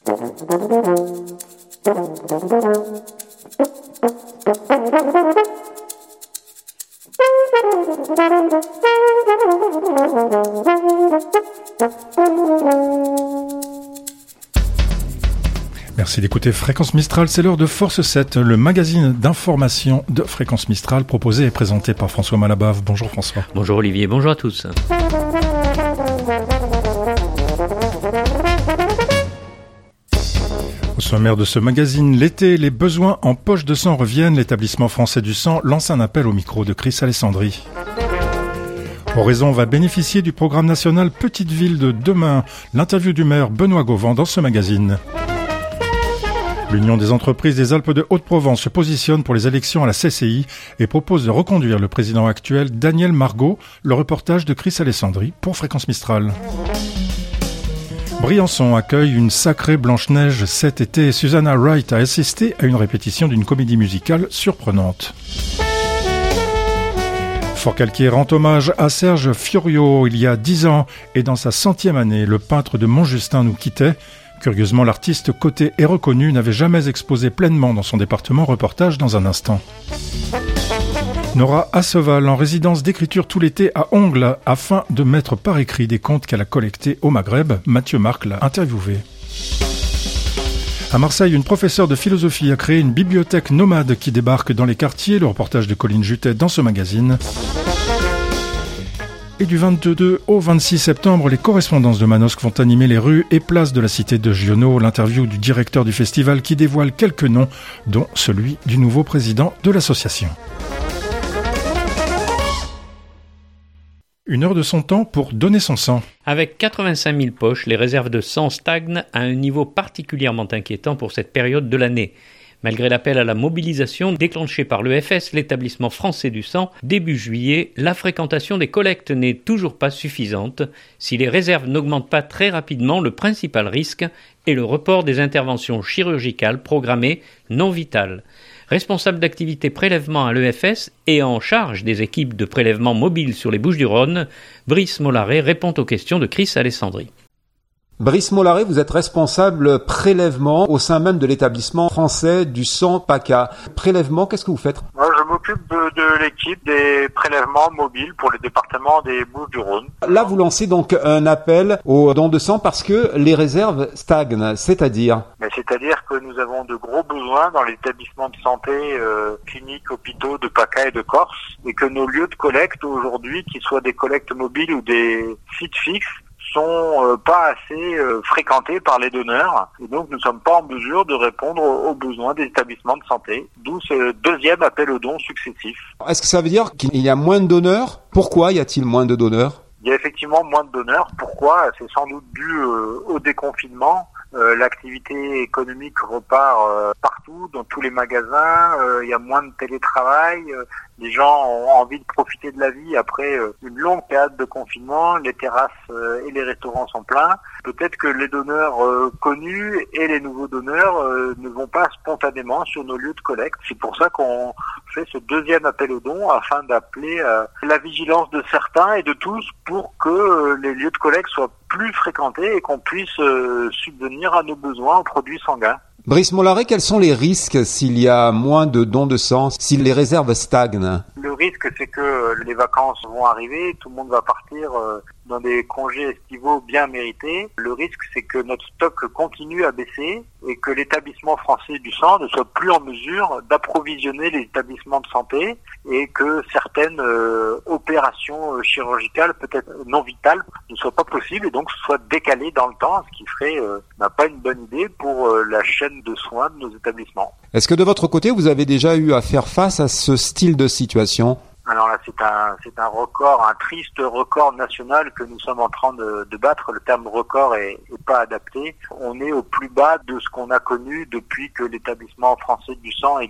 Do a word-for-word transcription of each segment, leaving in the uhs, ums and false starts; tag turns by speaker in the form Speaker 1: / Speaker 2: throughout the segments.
Speaker 1: Merci d'écouter Fréquence Mistral, c'est l'heure de Force sept, le magazine d'information de Fréquence Mistral proposé et présenté par François Malabave. Bonjour François.
Speaker 2: Bonjour Olivier, bonjour à tous.
Speaker 1: Au sommaire de ce magazine, l'été, les besoins en poche de sang reviennent. L'établissement français du sang lance un appel au micro de Chris Alessandri. Oraison va bénéficier du programme national Petite Ville de demain. L'interview du maire Benoît Gauvin dans ce magazine. L'Union des entreprises des Alpes de Haute-Provence se positionne pour les élections à la C C I et propose de reconduire le président actuel Daniel Margot. Le reportage de Chris Alessandri pour Fréquence Mistral. Briançon accueille une sacrée Blanche-Neige cet été et Susanna Wright a assisté à une répétition d'une comédie musicale surprenante. Forcalquier rend hommage à Serge Fiorio il y a dix ans et dans sa centième année, le peintre de Montjustin nous quittait. Curieusement, l'artiste coté et reconnu n'avait jamais exposé pleinement dans son département. Reportage dans un instant. Nora Asseval en résidence d'écriture tout l'été à Ongles afin de mettre par écrit des contes qu'elle a collectés au Maghreb. Mathieu Marc l'a interviewé. À Marseille, une professeure de philosophie a créé une bibliothèque nomade qui débarque dans les quartiers. Le reportage de Colline Jutet dans ce magazine. Et du vingt-deux au vingt-six septembre, les correspondances de Manosque vont animer les rues et places de la cité de Giono. L'interview du directeur du festival qui dévoile quelques noms, dont celui du nouveau président de l'association. Une heure de son temps pour donner son sang.
Speaker 2: Avec quatre-vingt-cinq mille poches, les réserves de sang stagnent à un niveau particulièrement inquiétant pour cette période de l'année. Malgré l'appel à la mobilisation déclenché par l'E F S, l'établissement français du sang, début juillet, la fréquentation des collectes n'est toujours pas suffisante. Si les réserves n'augmentent pas très rapidement, le principal risque est le report des interventions chirurgicales programmées non vitales. Responsable d'activité prélèvement à l'E F S et en charge des équipes de prélèvement mobiles sur les Bouches-du-Rhône, Brice Mollaret répond aux questions de Chris Alessandri.
Speaker 3: Brice Mollaret, vous êtes responsable prélèvement au sein même de l'établissement français du sang PACA. Prélèvement, qu'est-ce que vous faites ?
Speaker 4: Moi, je m'occupe de, de l'équipe des prélèvements mobiles pour le département des Bouches-du-Rhône.
Speaker 3: Là, vous lancez donc un appel aux dons de sang parce que les réserves stagnent, c'est-à-dire ?
Speaker 4: Mais c'est-à-dire que nous avons de gros besoins dans les établissements de santé, euh, cliniques, hôpitaux de PACA et de Corse, et que nos lieux de collecte aujourd'hui, qu'ils soient des collectes mobiles ou des sites fixes, sont euh, pas assez euh, fréquentés par les donneurs et donc nous ne sommes pas en mesure de répondre aux, aux besoins des établissements de santé, d'où ce deuxième appel aux dons successif.
Speaker 3: Est-ce que ça veut dire qu'il y a moins de donneurs ? Pourquoi y a-t-il moins de donneurs ?
Speaker 4: Il y a effectivement moins de donneurs. Pourquoi ? C'est sans doute dû euh, au déconfinement. Euh, l'activité économique repart euh, partout, dans tous les magasins, euh, il y a moins de télétravail, euh, les gens ont envie de profiter de la vie après euh, une longue période de confinement, les terrasses euh, et les restaurants sont pleins. Peut-être que les donneurs euh, connus et les nouveaux donneurs euh, ne vont pas spontanément sur nos lieux de collecte. C'est pour ça qu'on fait ce deuxième appel aux dons afin d'appeler euh, la vigilance de certains et de tous pour que euh, les lieux de collecte soient plus fréquentés et qu'on puisse euh, subvenir à nos besoins en produits sanguins.
Speaker 3: Brice Mollaret, quels sont les risques s'il y a moins de dons de sang, si les réserves stagnent ?
Speaker 4: Le risque, c'est que les vacances vont arriver, tout le monde va partir euh, dans des congés estivaux bien mérités. Le risque, c'est que notre stock continue à baisser et que l'établissement français du sang ne soit plus en mesure d'approvisionner les établissements de santé et que certaines euh, opérations euh, chirurgicales, peut-être non vitales, ne soient pas possibles et donc soient décalées dans le temps, ce qui ferait euh, n'a pas une bonne idée pour euh, la chaîne de soins de nos établissements.
Speaker 3: Est-ce que de votre côté, vous avez déjà eu à faire face à ce style de situation ?
Speaker 4: Alors là, c'est un, c'est un record, un triste record national que nous sommes en train de, de battre. Le terme record est, est pas adapté. On est au plus bas de ce qu'on a connu depuis que l'établissement français du sang existe.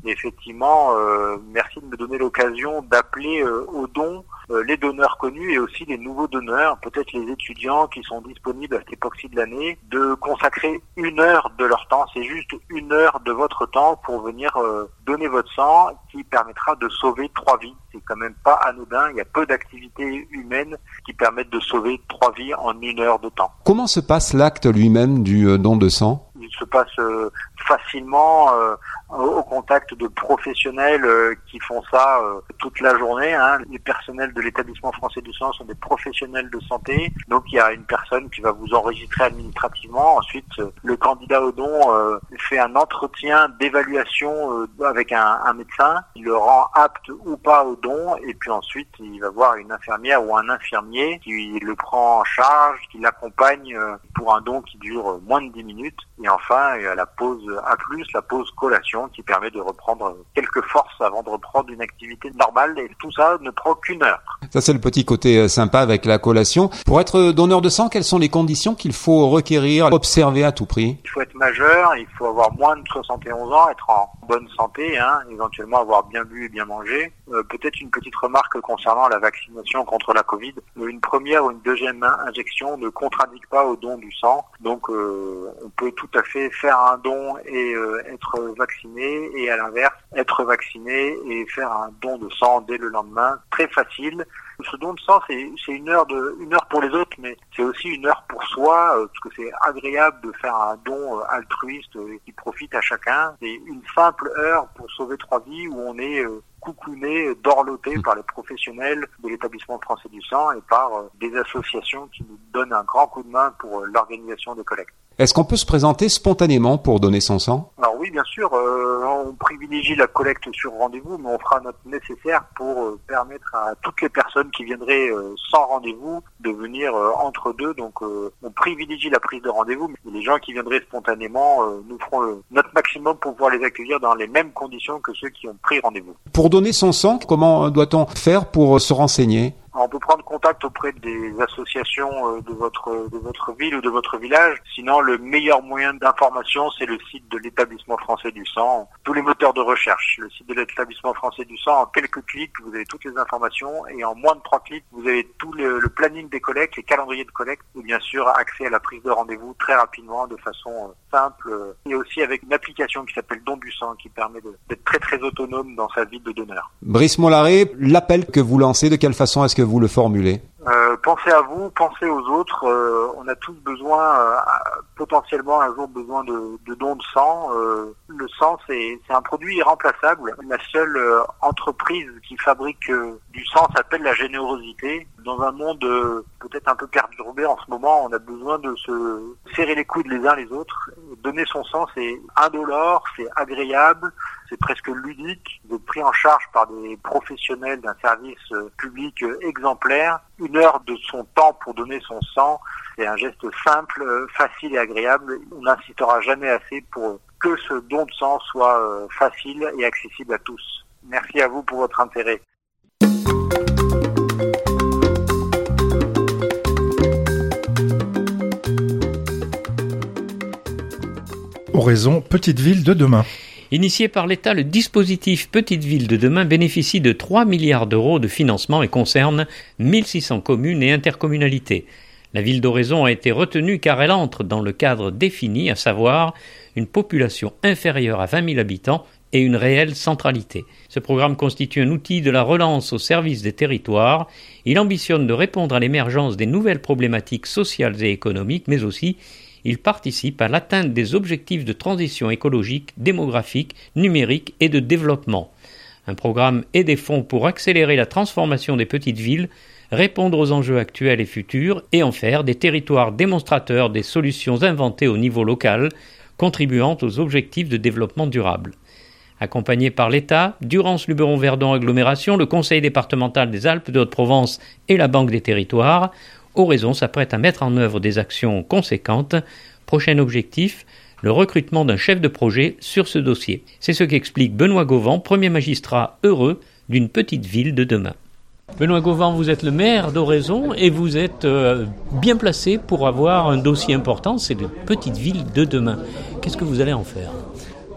Speaker 4: Et effectivement, euh, merci de me donner l'occasion d'appeler euh, aux dons euh, les donneurs connus et aussi les nouveaux donneurs, peut-être les étudiants qui sont disponibles à cette époque-ci de l'année, de consacrer une heure de leur temps, c'est juste une heure de votre temps pour venir euh, donner votre sang qui permettra de sauver trois vies. C'est quand même pas anodin, il y a peu d'activités humaines qui permettent de sauver trois vies en une heure de temps.
Speaker 3: Comment se passe l'acte lui-même du euh, don de sang ?
Speaker 4: Il se passe euh, facilement euh, au contact de professionnels euh, qui font ça euh, toute la journée. Hein. Les personnels de l'établissement français du sang sont des professionnels de santé. Donc il y a une personne qui va vous enregistrer administrativement. Ensuite, euh, le candidat au don euh, fait un entretien d'évaluation euh, avec un, un médecin. Il le rend apte ou pas au don. Et puis ensuite, il va voir une infirmière ou un infirmier qui le prend en charge, qui l'accompagne euh, pour un don qui dure moins de dix minutes. Et enfin, il y a la pause A plus, la pause collation qui permet de reprendre quelques forces avant de reprendre une activité normale. Et tout ça ne prend qu'une heure.
Speaker 3: Ça, c'est le petit côté sympa avec la collation. Pour être donneur de sang, quelles sont les conditions qu'il faut requérir, observer à tout prix ?
Speaker 4: Il faut être majeur, il faut avoir moins de soixante et onze ans, être en bonne santé, hein, éventuellement avoir bien bu et bien mangé. Euh, peut-être une petite remarque concernant la vaccination contre la Covid. Une première ou une deuxième injection ne contre-indique pas au don du sang. Donc, euh, on peut tout à fait faire un don et euh, être vacciné, et à l'inverse, être vacciné et faire un don de sang dès le lendemain. Très facile. Ce don de sang, c'est, c'est une heure de, une heure pour les autres, mais c'est aussi une heure pour soi, euh, parce que c'est agréable de faire un don euh, altruiste euh, qui profite à chacun. C'est une simple heure pour sauver trois vies où on est euh, coucouné, dorloté par les professionnels de l'établissement français du sang et par euh, des associations qui nous donnent un grand coup de main pour euh, l'organisation des collectes.
Speaker 3: Est-ce qu'on peut se présenter spontanément pour donner son sang ?
Speaker 4: Alors oui, bien sûr, euh, on privilégie la collecte sur rendez-vous, mais on fera notre nécessaire pour euh, permettre à toutes les personnes qui viendraient euh, sans rendez-vous de venir euh, entre deux. Donc euh, on privilégie la prise de rendez-vous, mais les gens qui viendraient spontanément, euh, nous ferons euh, notre maximum pour pouvoir les accueillir dans les mêmes conditions que ceux qui ont pris rendez-vous.
Speaker 3: Pour donner son sang, comment doit-on faire pour se renseigner ?
Speaker 4: On peut prendre contact auprès des associations de votre de votre ville ou de votre village. Sinon, le meilleur moyen d'information, c'est le site de l'établissement français du sang. Tous les moteurs de recherche, le site de l'établissement français du sang, en quelques clics, vous avez toutes les informations, et en moins de trois clics, vous avez tout le, le planning des collectes, les calendriers de collecte, et bien sûr accès à la prise de rendez-vous très rapidement, de façon simple, et aussi avec une application qui s'appelle Don du sang, qui permet de, d'être très très autonome dans sa vie de donneur.
Speaker 3: Brice Mollaret, l'appel que vous lancez, de quelle façon est-ce que vous le formulez ?
Speaker 4: Euh, pensez à vous, pensez aux autres. Euh, on a tous besoin, euh, potentiellement un jour besoin de, de dons de sang. Euh, le sang, c'est, c'est un produit irremplaçable. La seule euh, entreprise qui fabrique euh, du sang s'appelle la générosité. Dans un monde euh, peut-être un peu perturbé en ce moment, on a besoin de se serrer les coudes les uns les autres. Donner son sang, c'est indolore, c'est agréable, c'est presque ludique. Vous êtes pris en charge par des professionnels d'un service euh, public euh, exemplaire. Une heure de son temps pour donner son sang, c'est un geste simple, euh, facile et agréable. On n'insistera jamais assez pour que ce don de sang soit euh, facile et accessible à tous. Merci à vous pour votre intérêt.
Speaker 1: Oraison Petite Ville de demain.
Speaker 2: Initié par l'État, le dispositif Petite Ville de demain bénéficie de trois milliards d'euros de financement et concerne mille six cents communes et intercommunalités. La ville d'Oraison a été retenue car elle entre dans le cadre défini, à savoir une population inférieure à vingt mille habitants et une réelle centralité. Ce programme constitue un outil de la relance au service des territoires. Il ambitionne de répondre à l'émergence des nouvelles problématiques sociales et économiques, mais aussi il participe à l'atteinte des objectifs de transition écologique, démographique, numérique et de développement. Un programme et des fonds pour accélérer la transformation des petites villes, répondre aux enjeux actuels et futurs et en faire des territoires démonstrateurs des solutions inventées au niveau local, contribuant aux objectifs de développement durable. Accompagné par l'État, Durance Luberon Verdon Agglomération, le Conseil départemental des Alpes de Haute-Provence et la Banque des Territoires, Oraison s'apprête à mettre en œuvre des actions conséquentes. Prochain objectif, le recrutement d'un chef de projet sur ce dossier. C'est ce qu'explique Benoît Gauvin, premier magistrat heureux d'une petite ville de demain. Benoît Gauvin, vous êtes le maire d'Oraison et vous êtes euh, bien placé pour avoir un dossier important, c'est de petite ville de demain. Qu'est-ce que vous allez en faire ?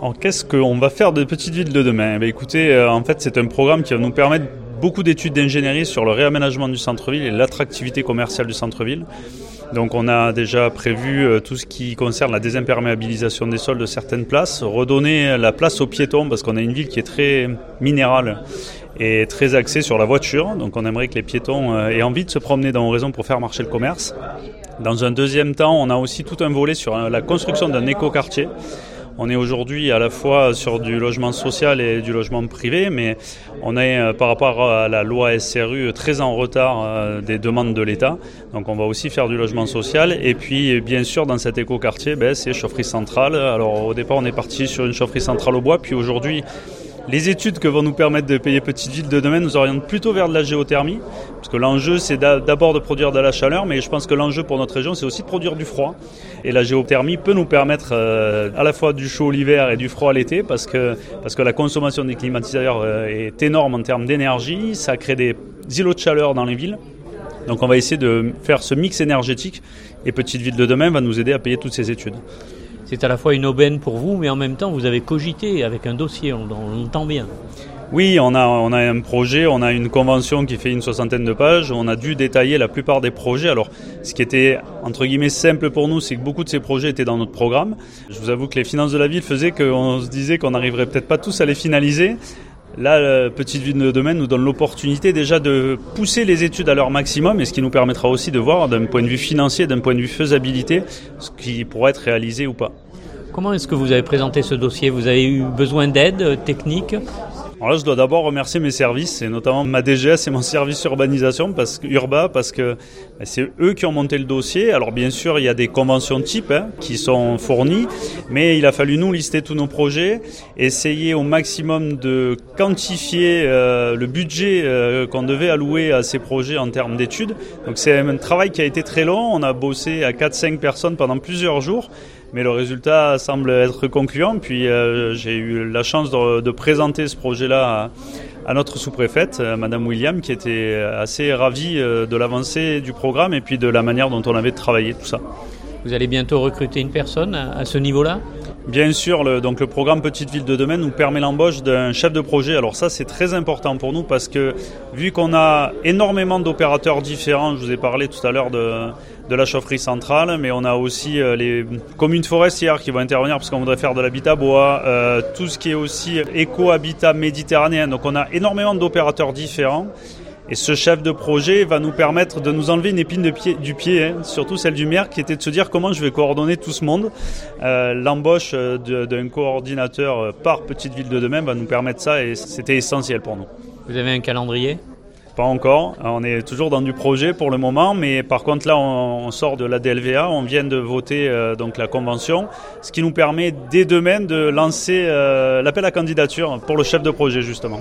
Speaker 5: Alors, qu'est-ce qu'on va faire de Petite Ville de demain ? Eh bien, écoutez, euh, en fait, c'est un programme qui va nous permettre beaucoup d'études d'ingénierie sur le réaménagement du centre-ville et l'attractivité commerciale du centre-ville. Donc on a déjà prévu euh, tout ce qui concerne la désimperméabilisation des sols de certaines places, redonner la place aux piétons parce qu'on a une ville qui est très minérale et très axée sur la voiture. Donc on aimerait que les piétons euh, aient envie de se promener dans Oraison pour faire marcher le commerce. Dans un deuxième temps, on a aussi tout un volet sur euh, la construction d'un écoquartier. On est aujourd'hui à la fois sur du logement social et du logement privé, mais on est euh, par rapport à la loi S R U très en retard euh, des demandes de l'État. Donc on va aussi faire du logement social. Et puis bien sûr dans cet écoquartier, ben, c'est chaufferie centrale. Alors au départ on est parti sur une chaufferie centrale au bois, puis aujourd'hui les études que vont nous permettre de payer Petite Ville de demain nous orientent plutôt vers de la géothermie, parce que l'enjeu c'est d'abord de produire de la chaleur, mais je pense que l'enjeu pour notre région c'est aussi de produire du froid. Et la géothermie peut nous permettre euh, à la fois du chaud l'hiver et du froid l'été, parce que, parce que la consommation des climatiseurs euh, est énorme en termes d'énergie, ça crée des îlots de chaleur dans les villes. Donc on va essayer de faire ce mix énergétique, et Petite Ville de demain va nous aider à payer toutes ces études.
Speaker 2: C'est à la fois une aubaine pour vous, mais en même temps, vous avez cogité avec un dossier, on l'entend bien.
Speaker 5: Oui, on a, on a un projet, on a une convention qui fait une soixantaine de pages, on a dû détailler la plupart des projets. Alors, ce qui était, entre guillemets, simple pour nous, c'est que beaucoup de ces projets étaient dans notre programme. Je vous avoue que les finances de la ville faisaient qu'on se disait qu'on n'arriverait peut-être pas tous à les finaliser. Là, la Petite Ville de demain nous donne l'opportunité déjà de pousser les études à leur maximum, et ce qui nous permettra aussi de voir d'un point de vue financier, d'un point de vue faisabilité, ce qui pourrait être réalisé ou pas.
Speaker 2: Comment est-ce que vous avez présenté ce dossier ? Vous avez eu besoin d'aide technique ?
Speaker 5: Alors là, je dois d'abord remercier mes services, et notamment ma D G S et mon service urbanisation, parce que, Urba, parce que c'est eux qui ont monté le dossier. Alors bien sûr, il y a des conventions types hein, qui sont fournies, mais il a fallu nous lister tous nos projets, essayer au maximum de quantifier euh, le budget euh, qu'on devait allouer à ces projets en termes d'études. Donc c'est un travail qui a été très long, on a bossé à quatre cinq personnes pendant plusieurs jours. Mais le résultat semble être concluant. Puis euh, j'ai eu la chance de, de présenter ce projet-là à, à notre sous-préfète, euh, Madame William, qui était assez ravie euh, de l'avancée du programme et puis de la manière dont on avait travaillé tout ça.
Speaker 2: Vous allez bientôt recruter une personne à, à ce niveau-là ?
Speaker 5: Bien sûr, le, donc le programme Petite Ville de demain nous permet l'embauche d'un chef de projet. Alors ça, c'est très important pour nous parce que vu qu'on a énormément d'opérateurs différents, je vous ai parlé tout à l'heure de, de la chaufferie centrale, mais on a aussi euh, les communes forestières qui vont intervenir parce qu'on voudrait faire de l'habitat bois, euh, tout ce qui est aussi éco-habitat méditerranéen. Donc on a énormément d'opérateurs différents. Et ce chef de projet va nous permettre de nous enlever une épine de pied, du pied, hein, surtout celle du maire, qui était de se dire comment je vais coordonner tout ce monde. Euh, l'embauche de, d'un coordinateur par Petite Ville de demain va nous permettre ça, et c'était essentiel pour nous.
Speaker 2: Vous avez un calendrier ?
Speaker 5: Pas encore, on est toujours dans du projet pour le moment, mais par contre là on, on sort de la D L V A, on vient de voter euh, donc la convention, ce qui nous permet dès demain de lancer euh, l'appel à candidature pour le chef de projet justement.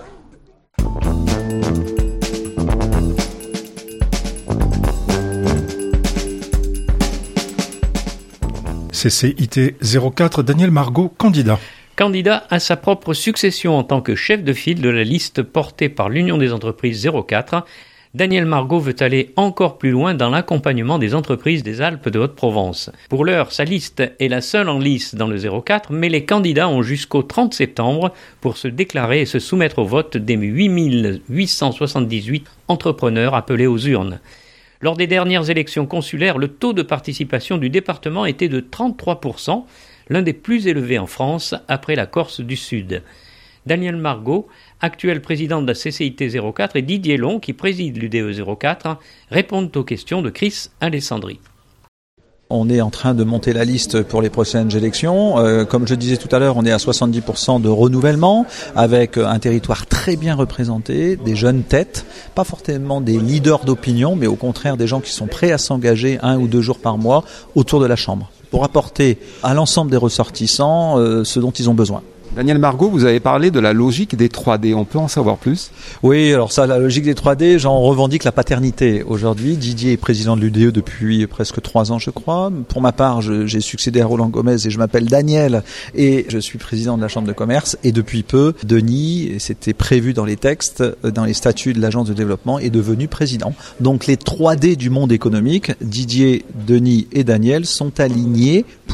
Speaker 1: C C I T zéro quatre, Daniel Margot, candidat.
Speaker 2: Candidat à sa propre succession en tant que chef de file de la liste portée par l'Union des entreprises zéro quatre, Daniel Margot veut aller encore plus loin dans l'accompagnement des entreprises des Alpes de Haute-Provence. Pour l'heure, sa liste est la seule en lice dans le zéro quatre, mais les candidats ont jusqu'au trente septembre pour se déclarer et se soumettre au vote des huit mille huit cent soixante-dix-huit entrepreneurs appelés aux urnes. Lors des dernières élections consulaires, le taux de participation du département était de trente-trois pour cent, l'un des plus élevés en France après la Corse du Sud. Daniel Margot, actuel président de la C C I T zéro quatre, et Didier Long, qui préside l'U D E zéro quatre, répondent aux questions de Chris Alessandri.
Speaker 6: On est en train de monter la liste pour les prochaines élections. Euh, comme je disais tout à l'heure, on est à soixante-dix pour cent de renouvellement, avec un territoire très bien représenté, des jeunes têtes, pas forcément des leaders d'opinion, mais au contraire des gens qui sont prêts à s'engager un ou deux jours par mois autour de la Chambre, pour apporter à l'ensemble des ressortissants euh, ce dont ils ont besoin.
Speaker 3: Daniel Margot, vous avez parlé de la logique des trois D. On peut en savoir plus ?
Speaker 6: Oui, alors ça, la logique des trois D, j'en revendique la paternité aujourd'hui. Didier est président de l'U D E depuis presque trois ans, je crois. Pour ma part, je, j'ai succédé à Roland Gomez et je m'appelle Daniel et je suis président de la Chambre de commerce. Et depuis peu, Denis, et c'était prévu dans les textes, dans les statuts de l'Agence de développement, est devenu président. Donc les trois D du monde économique, Didier, Denis et Daniel, sont alignés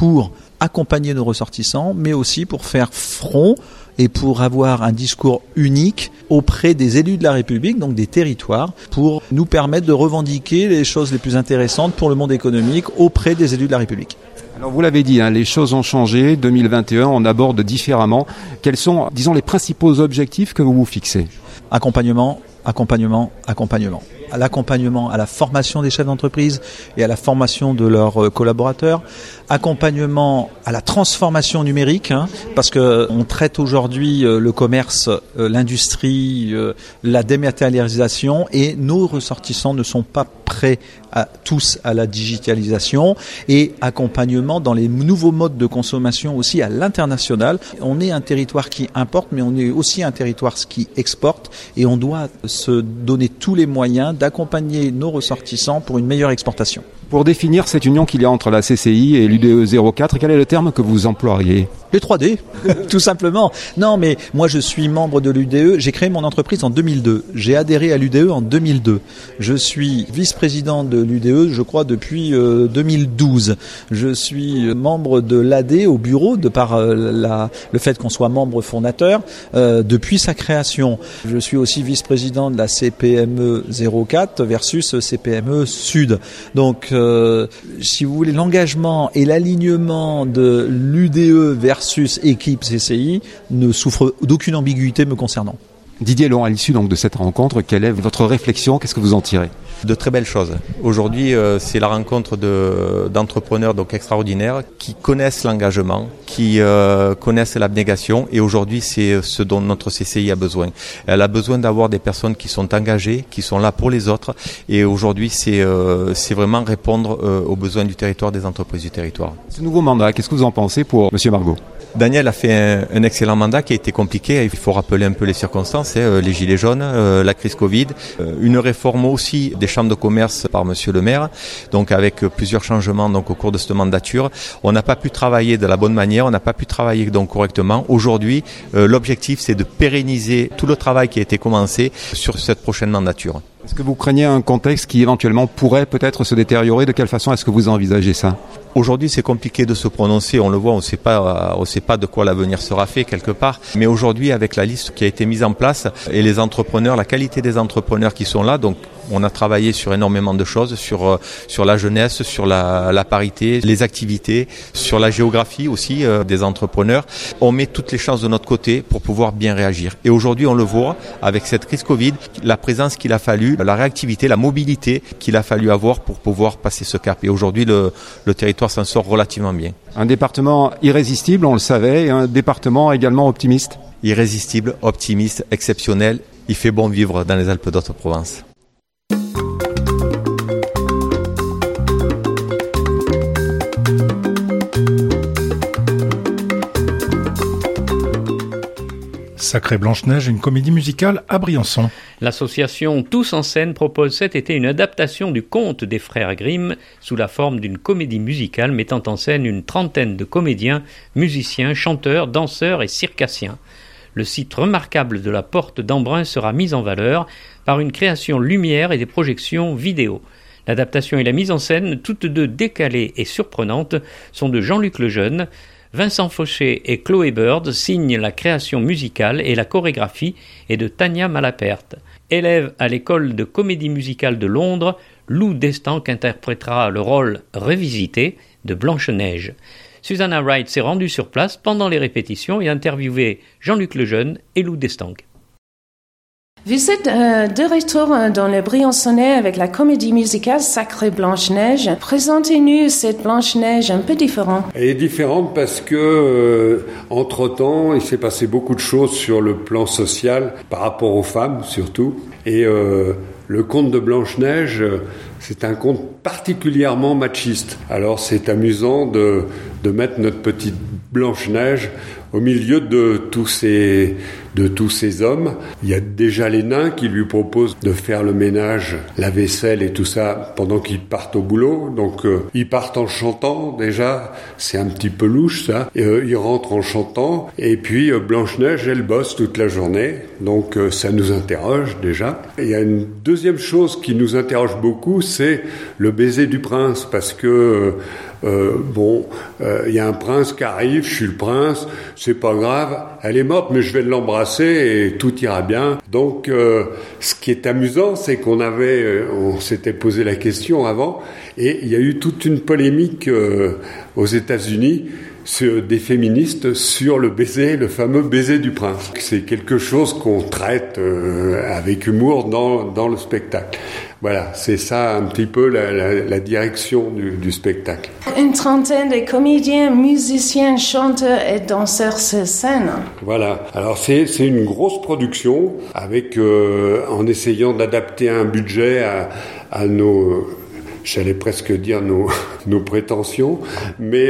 Speaker 6: pour accompagner nos ressortissants, mais aussi pour faire front et pour avoir un discours unique auprès des élus de la République, donc des territoires, pour nous permettre de revendiquer les choses les plus intéressantes pour le monde économique auprès des élus de la République.
Speaker 3: Alors vous l'avez dit, hein, les choses ont changé. deux mille vingt et un, on aborde différemment. Quels sont, disons, les principaux objectifs que vous vous fixez ?
Speaker 6: Accompagnement, accompagnement, accompagnement. À l'accompagnement, à la formation des chefs d'entreprise et à la formation de leurs collaborateurs. Accompagnement à la transformation numérique, hein, parce que on traite aujourd'hui euh, le commerce, euh, l'industrie, euh, la dématérialisation, et nos ressortissants ne sont pas prêts à, tous à la digitalisation. Et accompagnement dans les nouveaux modes de consommation aussi à l'international. On est un territoire qui importe, mais on est aussi un territoire qui exporte, et on doit se donner tous les moyens d'accompagner nos ressortissants pour une meilleure exportation.
Speaker 3: Pour définir cette union qu'il y a entre la C C I et l'U D E zéro quatre, quel est le terme que vous emploieriez ?
Speaker 6: Les trois D, tout simplement. Non, mais moi je suis membre de l'U D E, j'ai créé mon entreprise en deux mille deux, j'ai adhéré à l'U D E en deux mille deux, je suis vice-président de l'U D E, je crois, depuis euh, deux mille douze. Je suis membre de l'A D au bureau, de par euh, la, le fait qu'on soit membre fondateur, euh, depuis sa création. Je suis aussi vice-président de la C P M E zéro quatre versus C P M E Sud. Donc, euh, si vous voulez, l'engagement et l'alignement de l'U D E versus équipe C C I ne souffre d'aucune ambiguïté me concernant.
Speaker 3: Didier Long, à l'issue donc de cette rencontre, quelle est votre réflexion ? Qu'est-ce que vous en tirez ?
Speaker 7: De très belles choses. Aujourd'hui, euh, c'est la rencontre de, d'entrepreneurs donc extraordinaires qui connaissent l'engagement, qui euh, connaissent l'abnégation, et aujourd'hui, c'est ce dont notre C C I a besoin. Elle a besoin d'avoir des personnes qui sont engagées, qui sont là pour les autres, et aujourd'hui, c'est, euh, c'est vraiment répondre euh, aux besoins du territoire, des entreprises du territoire.
Speaker 3: Ce nouveau mandat, qu'est-ce que vous en pensez pour Monsieur Margot ?
Speaker 7: Daniel a fait un, un excellent mandat qui a été compliqué. Il faut rappeler un peu les circonstances, hein, les gilets jaunes, euh, la crise Covid, euh, une réforme aussi des chambres de commerce par Monsieur le maire, donc avec plusieurs changements donc au cours de cette mandature. On n'a pas pu travailler de la bonne manière, on n'a pas pu travailler donc correctement. Aujourd'hui, euh, l'objectif c'est de pérenniser tout le travail qui a été commencé sur cette prochaine mandature.
Speaker 3: Est-ce que vous craignez un contexte qui éventuellement pourrait peut-être se détériorer ? De quelle façon est-ce que vous envisagez ça ?
Speaker 7: Aujourd'hui, c'est compliqué de se prononcer, on le voit, on ne sait pas, on sait pas de quoi l'avenir sera fait quelque part. Mais aujourd'hui, avec la liste qui a été mise en place et les entrepreneurs, la qualité des entrepreneurs qui sont là, donc on a travaillé sur énormément de choses, sur sur la jeunesse, sur la, la parité, les activités, sur la géographie aussi euh, des entrepreneurs. On met toutes les chances de notre côté pour pouvoir bien réagir. Et aujourd'hui, on le voit avec cette crise Covid, la présence qu'il a fallu, la réactivité, la mobilité qu'il a fallu avoir pour pouvoir passer ce cap. Et aujourd'hui, le, le territoire s'en sort relativement bien.
Speaker 3: Un département irrésistible, on le savait, et un département également optimiste.
Speaker 7: Irrésistible, optimiste, exceptionnel. Il fait bon vivre dans les Alpes d'Haute-Provence.
Speaker 1: Sacrée Blanche-Neige, une comédie musicale à Briançon.
Speaker 2: L'association Tous en scène propose cet été une adaptation du conte des frères Grimm sous la forme d'une comédie musicale mettant en scène une trentaine de comédiens, musiciens, chanteurs, danseurs et circassiens. Le site remarquable de la Porte d'Embrun sera mis en valeur par une création lumière et des projections vidéo. L'adaptation et la mise en scène, toutes deux décalées et surprenantes, sont de Jean-Luc Lejeune. Vincent Fauché et Chloé Bird signent la création musicale et la chorégraphie est de Tania Malaperte. Élève à l'école de comédie musicale de Londres, Lou Destanque interprétera le rôle revisité de Blanche-Neige. Susanna Wright s'est rendue sur place pendant les répétitions et a interviewé Jean-Luc Lejeune et Lou Destanque.
Speaker 8: Vous êtes euh, de retour dans le Briançonnais avec la comédie musicale Sacrée Blanche-Neige. Présentez-nous cette Blanche-Neige un peu différente.
Speaker 9: Elle est différente parce que, euh, entre-temps, il s'est passé beaucoup de choses sur le plan social, par rapport aux femmes surtout. Et euh, le conte de Blanche-Neige, c'est un conte particulièrement machiste. Alors c'est amusant de, de mettre notre petite Blanche-Neige au milieu de tous ces, de tous ces hommes, il y a déjà les nains qui lui proposent de faire le ménage, la vaisselle et tout ça pendant qu'ils partent au boulot. Donc euh, ils partent en chantant déjà, c'est un petit peu louche ça. Et, euh, ils rentrent en chantant et puis euh, Blanche-Neige, elle bosse toute la journée. Donc euh, ça nous interroge déjà. Et il y a une deuxième chose qui nous interroge beaucoup, c'est le baiser du prince, parce que euh, Euh, bon, il euh, y a un prince qui arrive, je suis le prince, c'est pas grave, elle est morte, mais je vais l'embrasser et tout ira bien. Donc, euh, ce qui est amusant, c'est qu'on avait, euh, on s'était posé la question avant, et il y a eu toute une polémique euh, aux États-Unis sur des féministes sur le baiser, le fameux baiser du prince. C'est quelque chose qu'on traite euh, avec humour dans dans le spectacle. Voilà, c'est ça un petit peu la, la, la direction du, du spectacle.
Speaker 8: Une trentaine de comédiens, musiciens, chanteurs et danseurs sur scène.
Speaker 9: Voilà, alors c'est, c'est une grosse production avec, euh, en essayant d'adapter un budget à, à nos... J'allais presque dire nos, nos prétentions, mais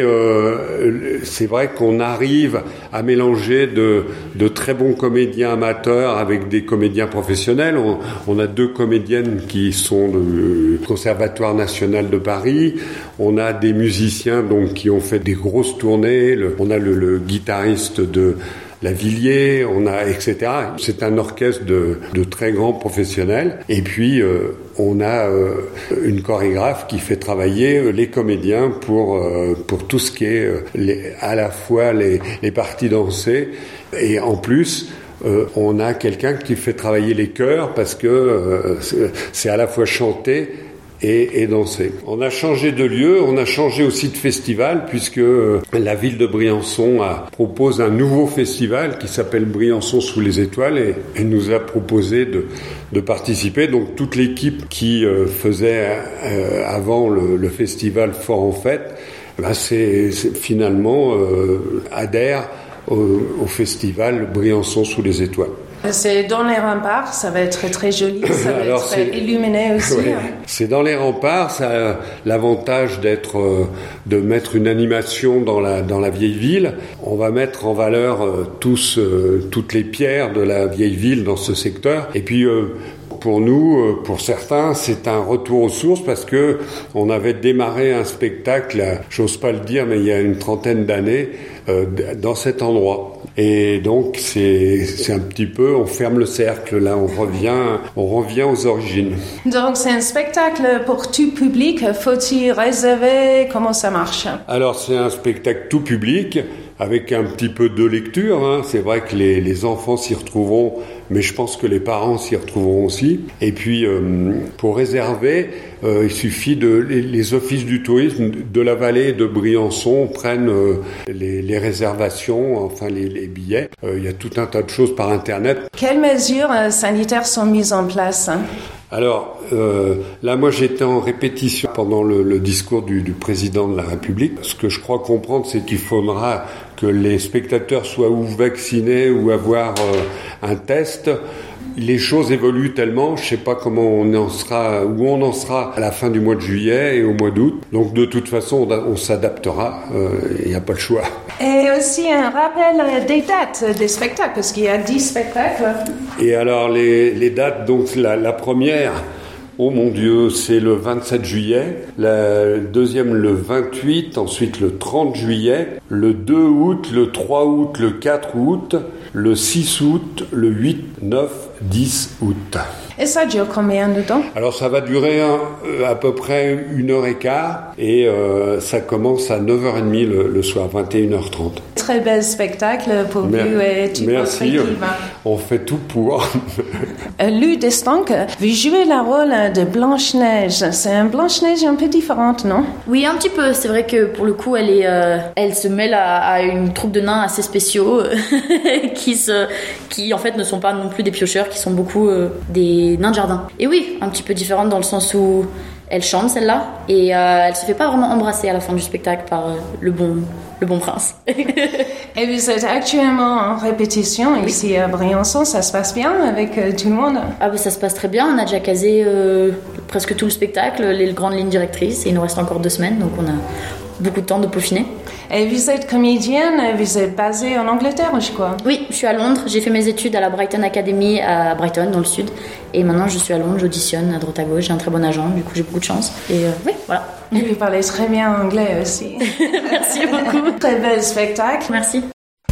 Speaker 9: euh, c'est vrai qu'on arrive à mélanger de, de très bons comédiens amateurs avec des comédiens professionnels. On, on a deux comédiennes qui sont du Conservatoire national de Paris. On a des musiciens donc qui ont fait des grosses tournées. Le, on a le, le guitariste de La Villiers, on a et cetera. C'est un orchestre de, de très grands professionnels. Et puis euh, on a euh, une chorégraphe qui fait travailler les comédiens pour euh, pour tout ce qui est euh, les, à la fois les, les parties dansées et en plus euh, on a quelqu'un qui fait travailler les chœurs parce que euh, c'est, c'est à la fois chanter Et, et danser. On a changé de lieu, on a changé aussi de festival puisque euh, la ville de Briançon a, propose un nouveau festival qui s'appelle Briançon sous les étoiles et, et nous a proposé de, de participer. Donc toute l'équipe qui euh, faisait euh, avant le, le festival Fort en Fête, ben c'est, c'est finalement euh, adhère au, au festival Briançon sous les étoiles.
Speaker 8: C'est dans les remparts, ça va être très joli, ça va
Speaker 9: Alors,
Speaker 8: être
Speaker 9: c'est...
Speaker 8: illuminé aussi.
Speaker 9: Ouais. C'est dans les remparts, ça a l'avantage d'être, euh, de mettre une animation dans la, dans la vieille ville. On va mettre en valeur euh, tous, euh, toutes les pierres de la vieille ville dans ce secteur. Et puis, euh, pour nous, pour certains, c'est un retour aux sources parce que on avait démarré un spectacle, j'ose pas le dire, mais il y a une trentaine d'années, euh, dans cet endroit. Et donc, c'est, c'est un petit peu, on ferme le cercle, là, on revient, on revient aux origines.
Speaker 8: Donc, c'est un spectacle pour tout public, faut-il réserver, comment ça marche?
Speaker 9: Alors, c'est un spectacle tout public, avec un petit peu de lecture, hein. C'est vrai que les, les enfants s'y retrouveront, mais je pense que les parents s'y retrouveront aussi. Et puis, euh, pour réserver, euh, il suffit de... Les, les offices du tourisme de la vallée de Briançon prennent euh, les, les réservations, enfin les, les billets. Euh, il y a tout un tas de choses par Internet.
Speaker 8: Quelles mesures euh, sanitaires sont mises en place, hein?
Speaker 9: Alors, euh, là, moi, j'étais en répétition pendant le, le discours du, du président de la République. Ce que je crois comprendre, c'est qu'il faudra que les spectateurs soient ou vaccinés ou avoir euh, un test. Les choses évoluent tellement, je sais pas comment on en sera, où on en sera à la fin du mois de juillet et au mois d'août. Donc de toute façon, on, on s'adaptera, il euh, n'y a pas le choix.
Speaker 8: Et aussi un rappel des dates des spectacles, parce qu'il y a dix spectacles.
Speaker 9: Et alors les, les dates, donc la, la première, oh mon Dieu, c'est le vingt-sept juillet, la deuxième le vingt-huit, ensuite le trente juillet, le deux août, le trois août, le quatre août, le six août, le huit, neuf, dix août.
Speaker 8: Et ça dure combien de temps?
Speaker 9: Alors ça va durer un, à peu près une heure et quart et euh, ça commence à neuf heures trente le, le soir, vingt et une heures trente.
Speaker 8: Très bel spectacle pour Mer- vous et toute votre équipe.
Speaker 9: On fait tout pour.
Speaker 8: Lou Destanque, vous jouez le rôle de Blanche-Neige. C'est un Blanche-Neige un peu différente, non?
Speaker 10: Oui, un petit peu. C'est vrai que pour le coup, elle est, euh, elle se mêle à, à une troupe de nains assez spéciaux qui se, qui en fait ne sont pas non plus des piocheurs, qui sont beaucoup euh, des nains de jardin. Et oui, un petit peu différente dans le sens où elle chante celle-là et euh, elle se fait pas vraiment embrasser à la fin du spectacle par euh, le bon le bon prince.
Speaker 8: Et vous êtes actuellement en répétition oui. Ici à Briançon, ça se passe bien avec euh, tout le monde?
Speaker 10: Ah bah ça se passe très bien, on a déjà casé euh, presque tout le spectacle, les grandes lignes directrices et il nous reste encore deux semaines donc on a beaucoup de temps de peaufiner.
Speaker 8: Et vous êtes comédienne, vous êtes basée en Angleterre, je crois.
Speaker 10: Oui, je suis à Londres. J'ai fait mes études à la Brighton Academy à Brighton, dans le sud. Et maintenant, je suis à Londres, j'auditionne à droite à gauche. J'ai un très bon agent, du coup, j'ai beaucoup de chance. Et euh, oui, voilà.
Speaker 8: Et vous parlez très bien anglais aussi.
Speaker 10: Merci beaucoup.
Speaker 8: Très bel spectacle.
Speaker 10: Merci.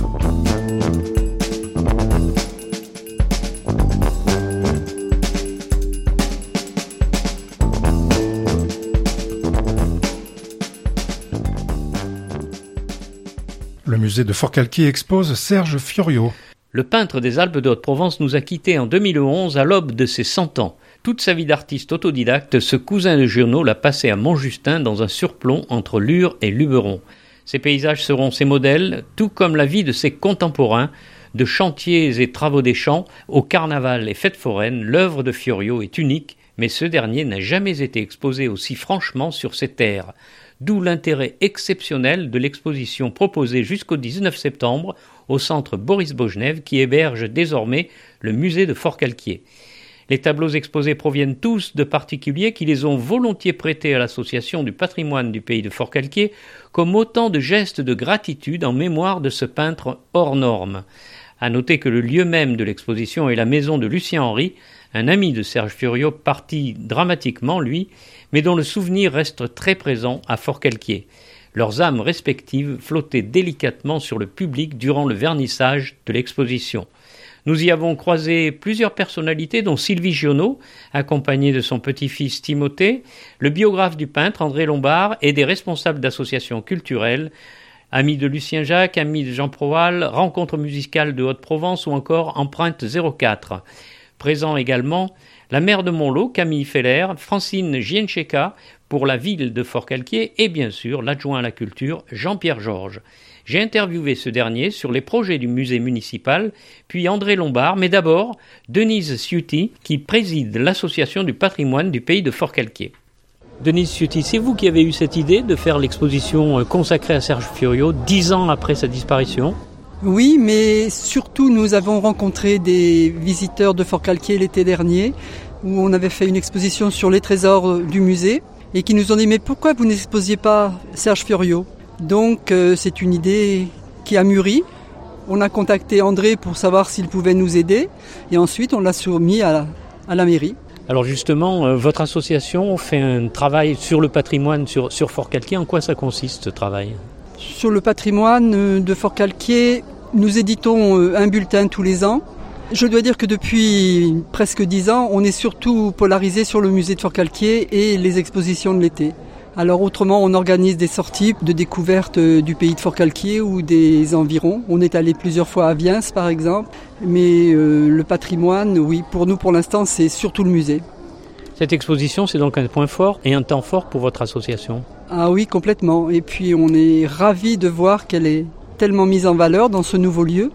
Speaker 1: Le musée de Forcalquier expose Serge Fiorio.
Speaker 2: Le peintre des Alpes de Haute-Provence nous a quittés en deux mille onze à l'aube de ses cent ans. Toute sa vie d'artiste autodidacte, ce cousin de Giono l'a passé à Montjustin dans un surplomb entre Lure et Luberon. Ses paysages seront ses modèles, tout comme la vie de ses contemporains. De chantiers et travaux des champs, au carnaval et fêtes foraines, l'œuvre de Fiorio est unique, mais ce dernier n'a jamais été exposé aussi franchement sur ces terres. D'où l'intérêt exceptionnel de l'exposition proposée jusqu'au dix-neuf septembre au centre Boris Bojnev qui héberge désormais le musée de Forcalquier. Les tableaux exposés proviennent tous de particuliers qui les ont volontiers prêtés à l'association du patrimoine du pays de Forcalquier comme autant de gestes de gratitude en mémoire de ce peintre hors norme. À noter que le lieu même de l'exposition est la maison de Lucien Henry, un ami de Serge Fiorio parti dramatiquement, lui, mais dont le souvenir reste très présent à Forcalquier. Leurs âmes respectives flottaient délicatement sur le public durant le vernissage de l'exposition. Nous y avons croisé plusieurs personnalités, dont Sylvie Giono, accompagnée de son petit-fils Timothée, le biographe du peintre André Lombard et des responsables d'associations culturelles, amis de Lucien Jacques, amis de Jean Proal, rencontres musicales de Haute-Provence ou encore Empreinte zéro quatre. Présent également la maire de Montlot, Camille Feller, Francine Giencheka pour la ville de Forcalquier et bien sûr l'adjoint à la culture Jean-Pierre Georges. J'ai interviewé ce dernier sur les projets du musée municipal, puis André Lombard, mais d'abord Denise Ciuti qui préside l'association du patrimoine du pays de Forcalquier. Denise Ciuti, c'est vous qui avez eu cette idée de faire l'exposition consacrée à Serge Fiorio dix ans après sa disparition ?
Speaker 11: Oui, mais surtout nous avons rencontré des visiteurs de Forcalquier l'été dernier où on avait fait une exposition sur les trésors du musée et qui nous ont dit « mais pourquoi vous n'exposiez pas Serge Fiorio ?» Donc euh, c'est une idée qui a mûri. On a contacté André pour savoir s'il pouvait nous aider et ensuite on l'a soumis à la, à la mairie.
Speaker 2: Alors justement, euh, votre association fait un travail sur le patrimoine sur, sur Forcalquier. En quoi ça consiste ce travail ?
Speaker 11: Sur le patrimoine de Forcalquier, nous éditons un bulletin tous les ans. Je dois dire que depuis presque dix ans, on est surtout polarisé sur le musée de Forcalquier et les expositions de l'été. Alors autrement, on organise des sorties de découverte du pays de Forcalquier ou des environs. On est allé plusieurs fois à Viens par exemple. Mais euh, le patrimoine, oui, pour nous pour l'instant, c'est surtout le musée.
Speaker 2: Cette exposition, c'est donc un point fort et un temps fort pour votre association ?
Speaker 11: Ah oui, complètement. Et puis on est ravis de voir qu'elle est tellement mise en valeur dans ce nouveau lieu.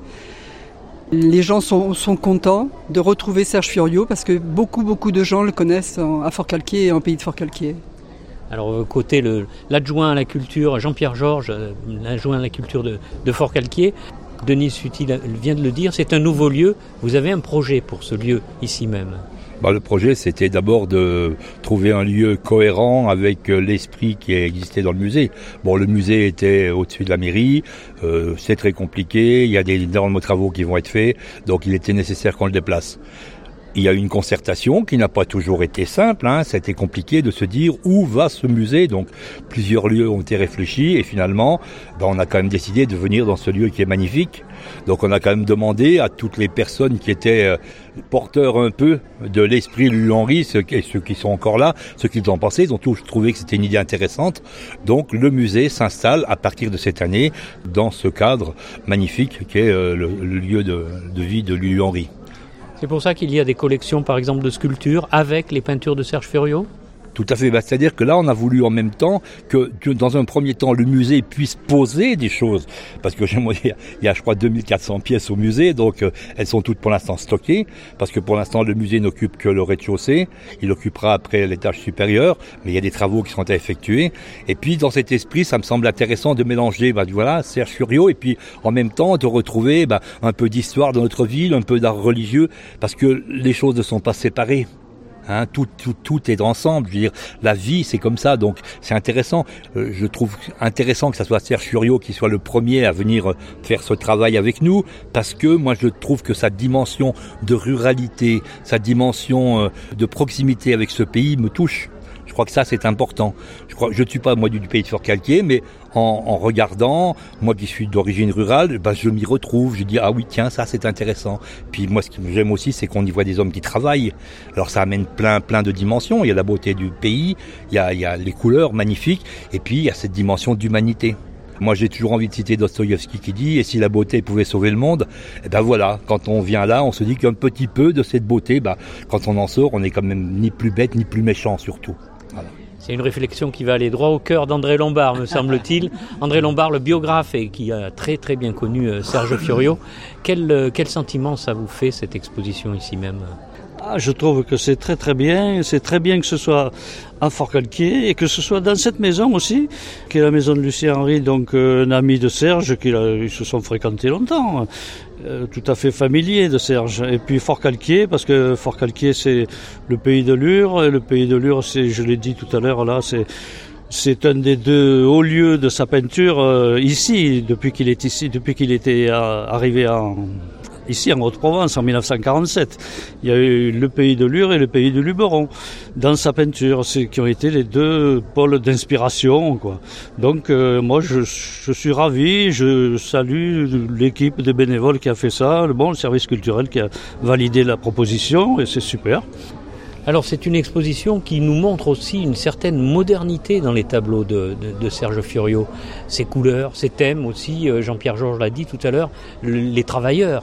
Speaker 11: Les gens sont, sont contents de retrouver Serge Fiorio parce que beaucoup, beaucoup de gens le connaissent à Forcalquier et en pays de Forcalquier.
Speaker 2: Alors côté le, l'adjoint à la culture, Jean-Pierre Georges, l'adjoint à la culture de, de Forcalquier, Denise Sutil vient de le dire, c'est un nouveau lieu. Vous avez un projet pour ce lieu ici même ?
Speaker 12: Bah, le projet, c'était d'abord de trouver un lieu cohérent avec l'esprit qui existait dans le musée. Bon, le musée était au-dessus de la mairie, euh, c'est très compliqué, il y a des énormes travaux qui vont être faits, donc il était nécessaire qu'on le déplace. Il y a eu une concertation qui n'a pas toujours été simple, hein. Ça a été compliqué de se dire où va ce musée. Donc plusieurs lieux ont été réfléchis et finalement, ben, on a quand même décidé de venir dans ce lieu qui est magnifique. Donc on a quand même demandé à toutes les personnes qui étaient euh, porteurs un peu de l'esprit Louis Henry, ceux, et ceux qui sont encore là, ceux qui ont pensé, ils ont tous trouvé que c'était une idée intéressante. Donc le musée s'installe à partir de cette année dans ce cadre magnifique qui est euh, le, le lieu de, de vie de Louis Henry.
Speaker 2: C'est pour ça qu'il y a des collections, par exemple, de sculptures avec les peintures de Serge Fiorio ?
Speaker 12: Tout à fait. Bah, c'est-à-dire que là, on a voulu en même temps que, que dans un premier temps, le musée puisse poser des choses. Parce que il y a, il y a je crois, deux mille quatre cents pièces au musée, donc euh, elles sont toutes pour l'instant stockées. Parce que pour l'instant, le musée n'occupe que le rez-de-chaussée. Il occupera après l'étage supérieur, mais il y a des travaux qui sont à effectuer. Et puis, dans cet esprit, ça me semble intéressant de mélanger, bah, voilà, Serge Fiorio, et puis en même temps de retrouver bah, un peu d'histoire de notre ville, un peu d'art religieux, parce que les choses ne sont pas séparées. Hein, tout, tout, tout est ensemble. Je veux dire, la vie, c'est comme ça. Donc, c'est intéressant. Euh, je trouve intéressant que ça soit Serge Furiot qui soit le premier à venir euh, faire ce travail avec nous, parce que moi, je trouve que sa dimension de ruralité, sa dimension euh, de proximité avec ce pays me touche. Je crois que ça, c'est important. Je crois, je ne suis pas, moi, du, du pays de Forcalquier, mais en, en regardant, moi qui suis d'origine rurale, ben, je m'y retrouve. Je dis, ah oui, tiens, ça, c'est intéressant. Puis moi, ce que j'aime aussi, c'est qu'on y voit des hommes qui travaillent. Alors, ça amène plein, plein de dimensions. Il y a la beauté du pays, il y a, il y a les couleurs magnifiques, et puis il y a cette dimension d'humanité. Moi, j'ai toujours envie de citer Dostoïevski qui dit « Et si la beauté pouvait sauver le monde ?» Eh ben voilà, quand on vient là, on se dit qu'un petit peu de cette beauté, ben, quand on en sort, on n'est quand même ni plus bête, ni plus méchant, surtout. Voilà.
Speaker 2: C'est une réflexion qui va aller droit au cœur d'André Lombard, me semble-t-il. André Lombard, le biographe et qui a très très bien connu Serge Furiot. Quel, quel sentiment ça vous fait, cette exposition ici même ?
Speaker 13: Ah, je trouve que c'est très très bien, c'est très bien que ce soit à Forcalquier et que ce soit dans cette maison aussi, qui est la maison de Lucien Henry, donc euh, un ami de Serge, qui ils se sont fréquentés longtemps, euh, tout à fait familier de Serge. Et puis Forcalquier, parce que Forcalquier c'est le pays de Lure, et le pays de Lure, c'est, je l'ai dit tout à l'heure là, c'est C'est un des deux hauts lieux de sa peinture euh, ici, depuis qu'il est ici, depuis qu'il était euh, arrivé en ici en Haute-Provence en dix-neuf cent quarante-sept. Il y a eu le pays de Lure et le pays de Luberon dans sa peinture, c'est qui ont été les deux pôles d'inspiration, quoi. Donc euh, moi je, je suis ravi, je salue l'équipe des bénévoles qui a fait ça, le bon le service culturel qui a validé la proposition et c'est super.
Speaker 2: Alors c'est une exposition qui nous montre aussi une certaine modernité dans les tableaux de, de, de Serge Furiot. Ses couleurs, ses thèmes aussi, Jean-Pierre Georges l'a dit tout à l'heure, le, les travailleurs.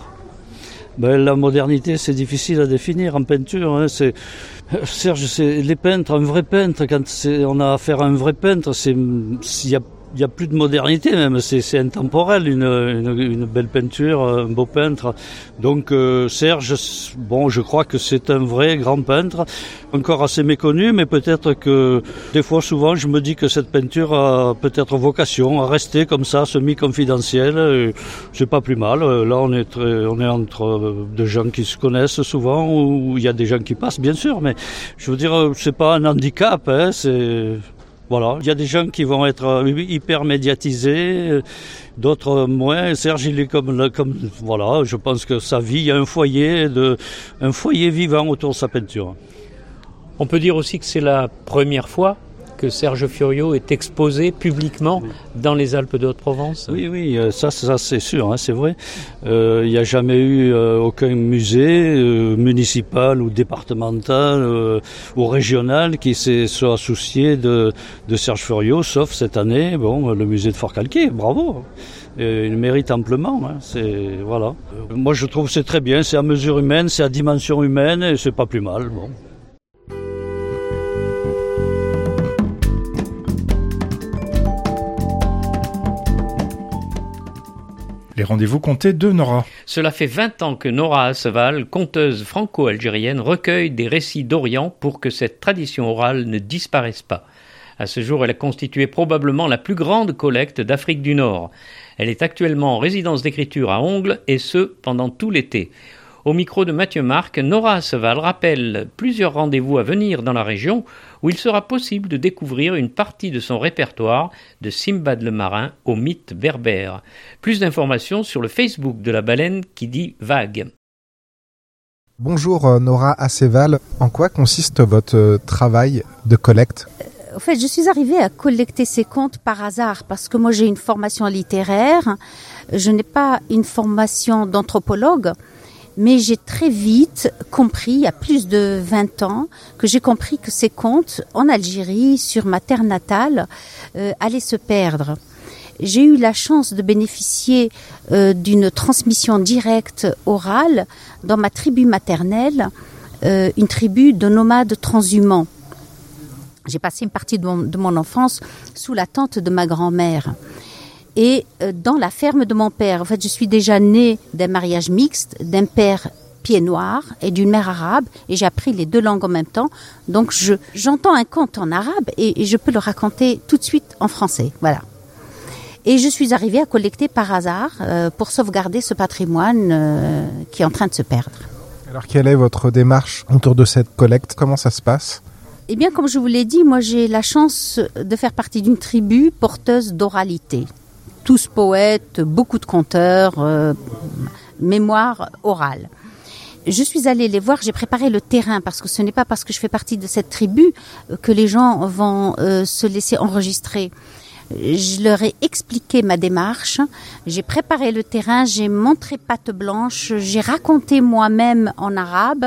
Speaker 13: Ben, la modernité, c'est difficile à définir en peinture. Hein. C'est, Serge, c'est les peintres, un vrai peintre, quand c'est, on a affaire à un vrai peintre, c'est, il y a Il n'y a plus de modernité même, c'est, c'est intemporel, une, une, une belle peinture, un beau peintre. Donc euh, Serge, bon, je crois que c'est un vrai grand peintre, encore assez méconnu, mais peut-être que des fois, souvent, je me dis que cette peinture a peut-être vocation à rester comme ça, semi-confidentielle. C'est pas plus mal. Là, on est, très, on est entre des gens qui se connaissent souvent, ou il y a des gens qui passent, bien sûr, mais je veux dire, c'est pas un handicap, hein, c'est... Voilà, il y a des gens qui vont être hyper médiatisés, d'autres moins. Serge, il est comme, comme, voilà, je pense que sa vie, il y a un foyer, de, un foyer vivant autour de sa peinture.
Speaker 2: On peut dire aussi que c'est la première fois que Serge Furiot est exposé publiquement dans les Alpes de Haute-Provence.
Speaker 13: Oui, oui, ça, ça c'est sûr, hein, c'est vrai. Euh, il n'y a jamais eu euh, aucun musée euh, municipal ou départemental euh, ou régional qui s'est soit associé de, de Serge Furiot, sauf cette année, bon, le musée de Forcalquier, bravo. Et il mérite amplement, hein, c'est, voilà. Moi, je trouve que c'est très bien, c'est à mesure humaine, c'est à dimension humaine, et c'est pas plus mal, bon.
Speaker 1: Les rendez-vous comptés de Nora.
Speaker 2: Cela fait vingt ans que Nora Asseval, conteuse franco-algérienne, recueille des récits d'Orient pour que cette tradition orale ne disparaisse pas. À ce jour, elle a constitué probablement la plus grande collecte d'Afrique du Nord. Elle est actuellement en résidence d'écriture à Ongles, et ce, pendant tout l'été. Au micro de Mathieu Marc, Nora Asseval rappelle plusieurs rendez-vous à venir dans la région où il sera possible de découvrir une partie de son répertoire de Simbad le marin au mythe berbère. Plus d'informations sur le Facebook de la baleine qui dit vague.
Speaker 14: Bonjour Nora Asseval, en quoi consiste votre travail de collecte ?
Speaker 15: En fait, je suis arrivée à collecter ces contes par hasard parce que moi j'ai une formation littéraire, je n'ai pas une formation d'anthropologue. Mais j'ai très vite compris, il y a plus de vingt ans, que j'ai compris que ces contes en Algérie, sur ma terre natale, euh, allaient se perdre. J'ai eu la chance de bénéficier euh, d'une transmission directe orale dans ma tribu maternelle, euh, une tribu de nomades transhumants. J'ai passé une partie de mon, de mon enfance sous la tente de ma grand-mère. Et dans la ferme de mon père, en fait, je suis déjà née d'un mariage mixte, d'un père pied noir et d'une mère arabe, et j'ai appris les deux langues en même temps. Donc, je, j'entends un conte en arabe et, et je peux le raconter tout de suite en français. Voilà. Et je suis arrivée à collecter par hasard euh, pour sauvegarder ce patrimoine euh, qui est en train de se perdre.
Speaker 14: Alors quelle est votre démarche autour de cette collecte? Comment ça se passe?
Speaker 15: Eh bien, comme je vous l'ai dit, moi j'ai la chance de faire partie d'une tribu porteuse d'oralité. Tous poètes, beaucoup de conteurs, euh, mémoire orale. Je suis allée les voir, j'ai préparé le terrain parce que ce n'est pas parce que je fais partie de cette tribu que les gens vont euh, se laisser enregistrer. Je leur ai expliqué ma démarche, j'ai préparé le terrain, j'ai montré patte blanche, j'ai raconté moi-même en arabe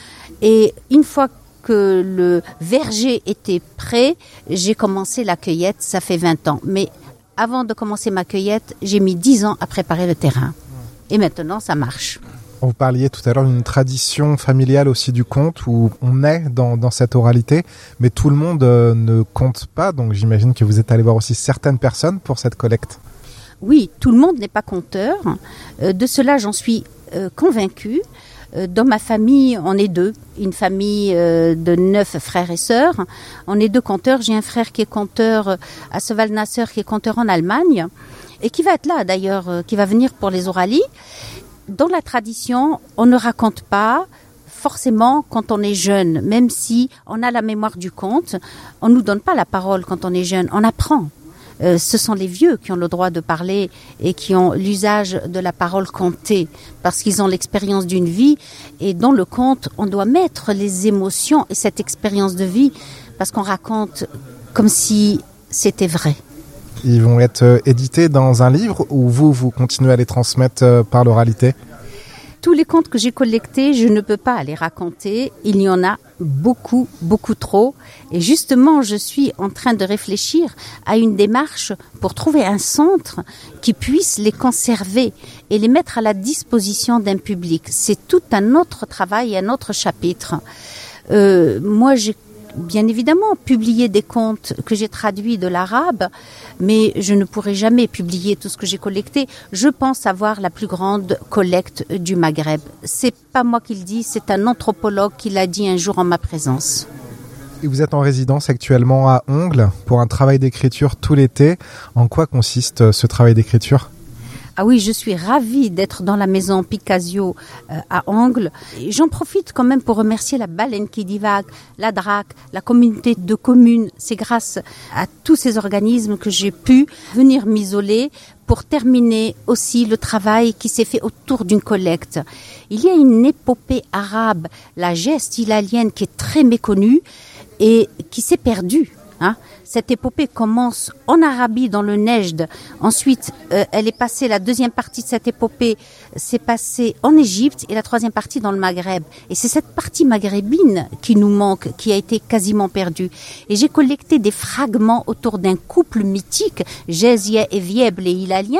Speaker 15: et une fois que le verger était prêt, j'ai commencé la cueillette, ça fait vingt ans. Mais avant de commencer ma cueillette, j'ai mis dix ans à préparer le terrain. Et maintenant, ça marche.
Speaker 14: Vous parliez tout à l'heure d'une tradition familiale aussi du conte où on est dans, dans cette oralité, mais tout le monde euh, ne compte pas, donc j'imagine que vous êtes allé voir aussi certaines personnes pour cette collecte.
Speaker 15: Oui, tout le monde n'est pas conteur. Euh, de cela, j'en suis euh, convaincue. Euh, dans ma famille, on est deux. Une famille euh, de neuf frères et sœurs. On est deux conteurs. J'ai un frère qui est conteur à Seval-Nasser, qui est conteur en Allemagne, et qui va être là d'ailleurs, euh, qui va venir pour les oralies. Dans la tradition, on ne raconte pas forcément quand on est jeune, même si on a la mémoire du conte, on ne nous donne pas la parole quand on est jeune, on apprend. Euh, ce sont les vieux qui ont le droit de parler et qui ont l'usage de la parole contée, parce qu'ils ont l'expérience d'une vie, et dans le conte, on doit mettre les émotions et cette expérience de vie, parce qu'on raconte comme si c'était vrai.
Speaker 14: Ils vont être édités dans un livre ou vous, vous continuez à les transmettre par l'oralité?
Speaker 15: Tous les contes que j'ai collectés, je ne peux pas les raconter. Il y en a beaucoup, beaucoup trop. Et justement, je suis en train de réfléchir à une démarche pour trouver un centre qui puisse les conserver et les mettre à la disposition d'un public. C'est tout un autre travail, un autre chapitre. Euh, moi, j'ai bien évidemment publié des contes que j'ai traduits de l'arabe, mais je ne pourrai jamais publier tout ce que j'ai collecté. Je pense avoir la plus grande collecte du Maghreb. C'est pas moi qui le dis, c'est un anthropologue qui l'a dit un jour en ma présence.
Speaker 14: Et vous êtes en résidence actuellement à Ongles pour un travail d'écriture tout l'été. En quoi consiste ce travail d'écriture ?
Speaker 15: Ah oui, je suis ravie d'être dans la maison Picasio euh, à Ongles. Et j'en profite quand même pour remercier la Baleine qui divague, la D R A C, la communauté de communes. C'est grâce à tous ces organismes que j'ai pu venir m'isoler pour terminer aussi le travail qui s'est fait autour d'une collecte. Il y a une épopée arabe, la geste hilalienne, qui est très méconnue et qui s'est perdue. Hein. Cette épopée commence en Arabie, dans le Nejd. Ensuite, euh, elle est passée, la deuxième partie de cette épopée s'est passée en Égypte et la troisième partie dans le Maghreb. Et c'est cette partie maghrébine qui nous manque, qui a été quasiment perdue. Et j'ai collecté des fragments autour d'un couple mythique, Jezia et Vieb, les Hilaliens.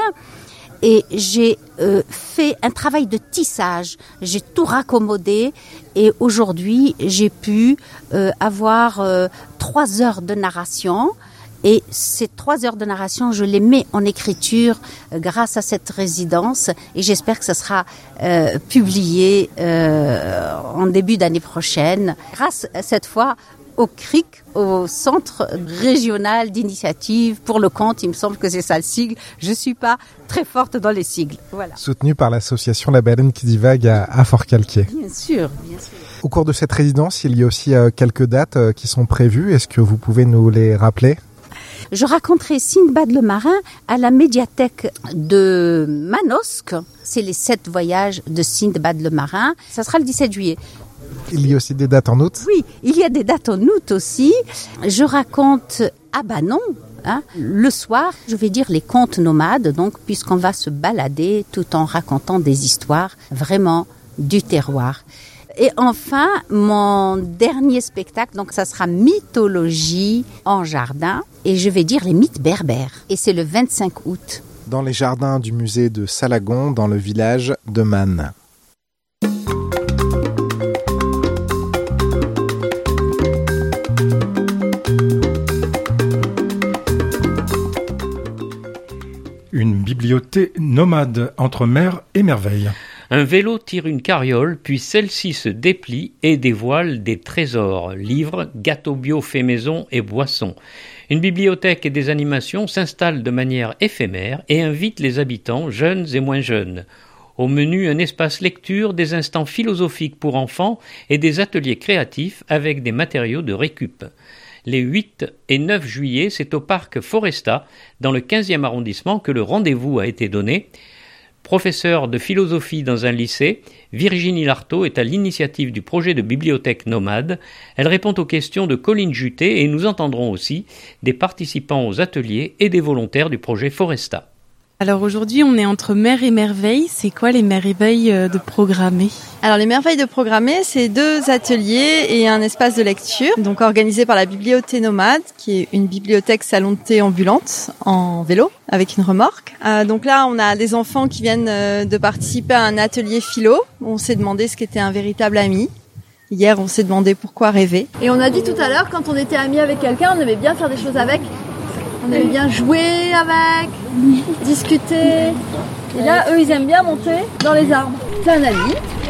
Speaker 15: Et j'ai euh, fait un travail de tissage, j'ai tout raccommodé et aujourd'hui j'ai pu euh, avoir euh, trois heures de narration et ces trois heures de narration je les mets en écriture euh, grâce à cette résidence et j'espère que ça sera euh, publié euh, en début d'année prochaine grâce cette fois au C R I C, au Centre régional d'initiative pour le conte, il me semble que c'est ça le sigle. Je suis pas très forte dans les sigles. Voilà.
Speaker 14: Soutenu par l'association La Baleine qui divague à, à Forcalquier.
Speaker 15: Bien sûr, bien sûr.
Speaker 14: Au cours de cette résidence, il y a aussi euh, quelques dates euh, qui sont prévues. Est-ce que vous pouvez nous les rappeler ?
Speaker 15: Je raconterai Sindbad le marin à la médiathèque de Manosque. C'est les sept voyages de Sindbad le marin. Ça sera le dix-sept juillet.
Speaker 14: Il y a aussi des dates en août ?
Speaker 15: Oui, il y a des dates en août aussi. Je raconte à Banon, hein, le soir, je vais dire les contes nomades, donc puisqu'on va se balader tout en racontant des histoires vraiment du terroir. Et enfin, mon dernier spectacle, donc ça sera mythologie en jardin, et je vais dire les mythes berbères. Et c'est le vingt-cinq août.
Speaker 14: Dans les jardins du musée de Salagon, dans le village de Man.
Speaker 1: Une bibliothèque nomade entre mer et merveille.
Speaker 2: Un vélo tire une carriole, puis celle-ci se déplie et dévoile des trésors, livres, gâteaux bio faits maison et boissons. Une bibliothèque et des animations s'installent de manière éphémère et invitent les habitants, jeunes et moins jeunes. Au menu, un espace lecture, des instants philosophiques pour enfants et des ateliers créatifs avec des matériaux de récup. Les huit et neuf juillet, c'est au parc Foresta, dans le quinzième arrondissement, que le rendez-vous a été donné. Professeure de philosophie dans un lycée, Virginie Lartaud est à l'initiative du projet de bibliothèque nomade. Elle répond aux questions de Colline Juté et nous entendrons aussi des participants aux ateliers et des volontaires du projet Foresta.
Speaker 16: Alors aujourd'hui, on est entre mer et merveille. C'est quoi les merveilles de programmer ?
Speaker 17: Alors les merveilles de programmer, c'est deux ateliers et un espace de lecture, donc organisé par la Bibliothèque Nomade, qui est une bibliothèque salon de thé ambulante en vélo avec une remorque. Euh, donc là, on a des enfants qui viennent euh, de participer à un atelier philo. On s'est demandé ce qu'était un véritable ami. Hier, on s'est demandé pourquoi rêver.
Speaker 18: Et on a dit tout à l'heure, quand on était amis avec quelqu'un, on aimait bien faire des choses avec. On aimait bien jouer avec, discuter. Et là, eux, ils aiment bien monter dans les arbres. C'est un ami.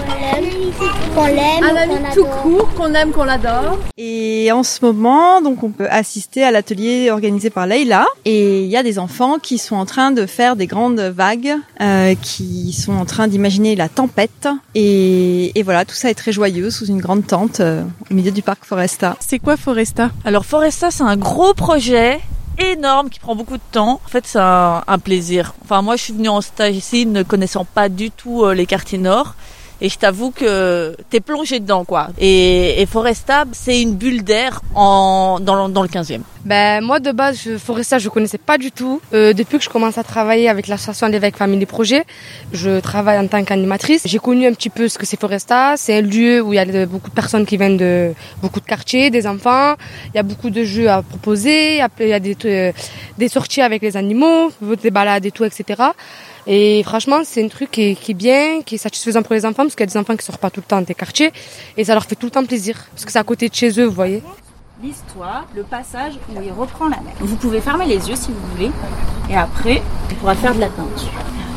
Speaker 19: Qu'on l'aime,
Speaker 18: un ami
Speaker 19: qu'on
Speaker 18: tout court, qu'on aime, qu'on l'adore.
Speaker 17: Et en ce moment, donc, on peut assister à l'atelier organisé par Leïla. Et il y a des enfants qui sont en train de faire des grandes vagues, euh, qui sont en train d'imaginer la tempête. Et, et voilà, tout ça est très joyeux sous une grande tente euh, au milieu du parc Foresta.
Speaker 16: C'est quoi Foresta ?
Speaker 20: Alors Foresta, c'est un gros projet énorme qui prend beaucoup de temps. En fait, c'est un, un plaisir. Enfin, moi, je suis venue en stage ici, ne connaissant pas du tout euh, les quartiers nord. Et je t'avoue que t'es plongé dedans, quoi. Et, et Foresta, c'est une bulle d'air en, dans, dans le quinzième.
Speaker 21: Ben, moi, de base, je, Foresta, je connaissais pas du tout. Euh, depuis que je commence à travailler avec l'association L'évêque Famille Projet, je travaille en tant qu'animatrice. J'ai connu un petit peu ce que c'est Foresta. C'est un lieu où il y a beaucoup de personnes qui viennent de beaucoup de quartiers, des enfants. Il y a beaucoup de jeux à proposer. Il y a des, euh, des sorties avec les animaux, des balades et tout, et cetera. Et franchement, c'est un truc qui est, qui est bien, qui est satisfaisant pour les enfants, parce qu'il y a des enfants qui sortent pas tout le temps des quartiers, et ça leur fait tout le temps plaisir, parce que c'est à côté de chez eux, vous voyez.
Speaker 22: L'histoire, le passage où il reprend la mer. Vous pouvez fermer les yeux si vous voulez, et après, on pourra faire de la peinture.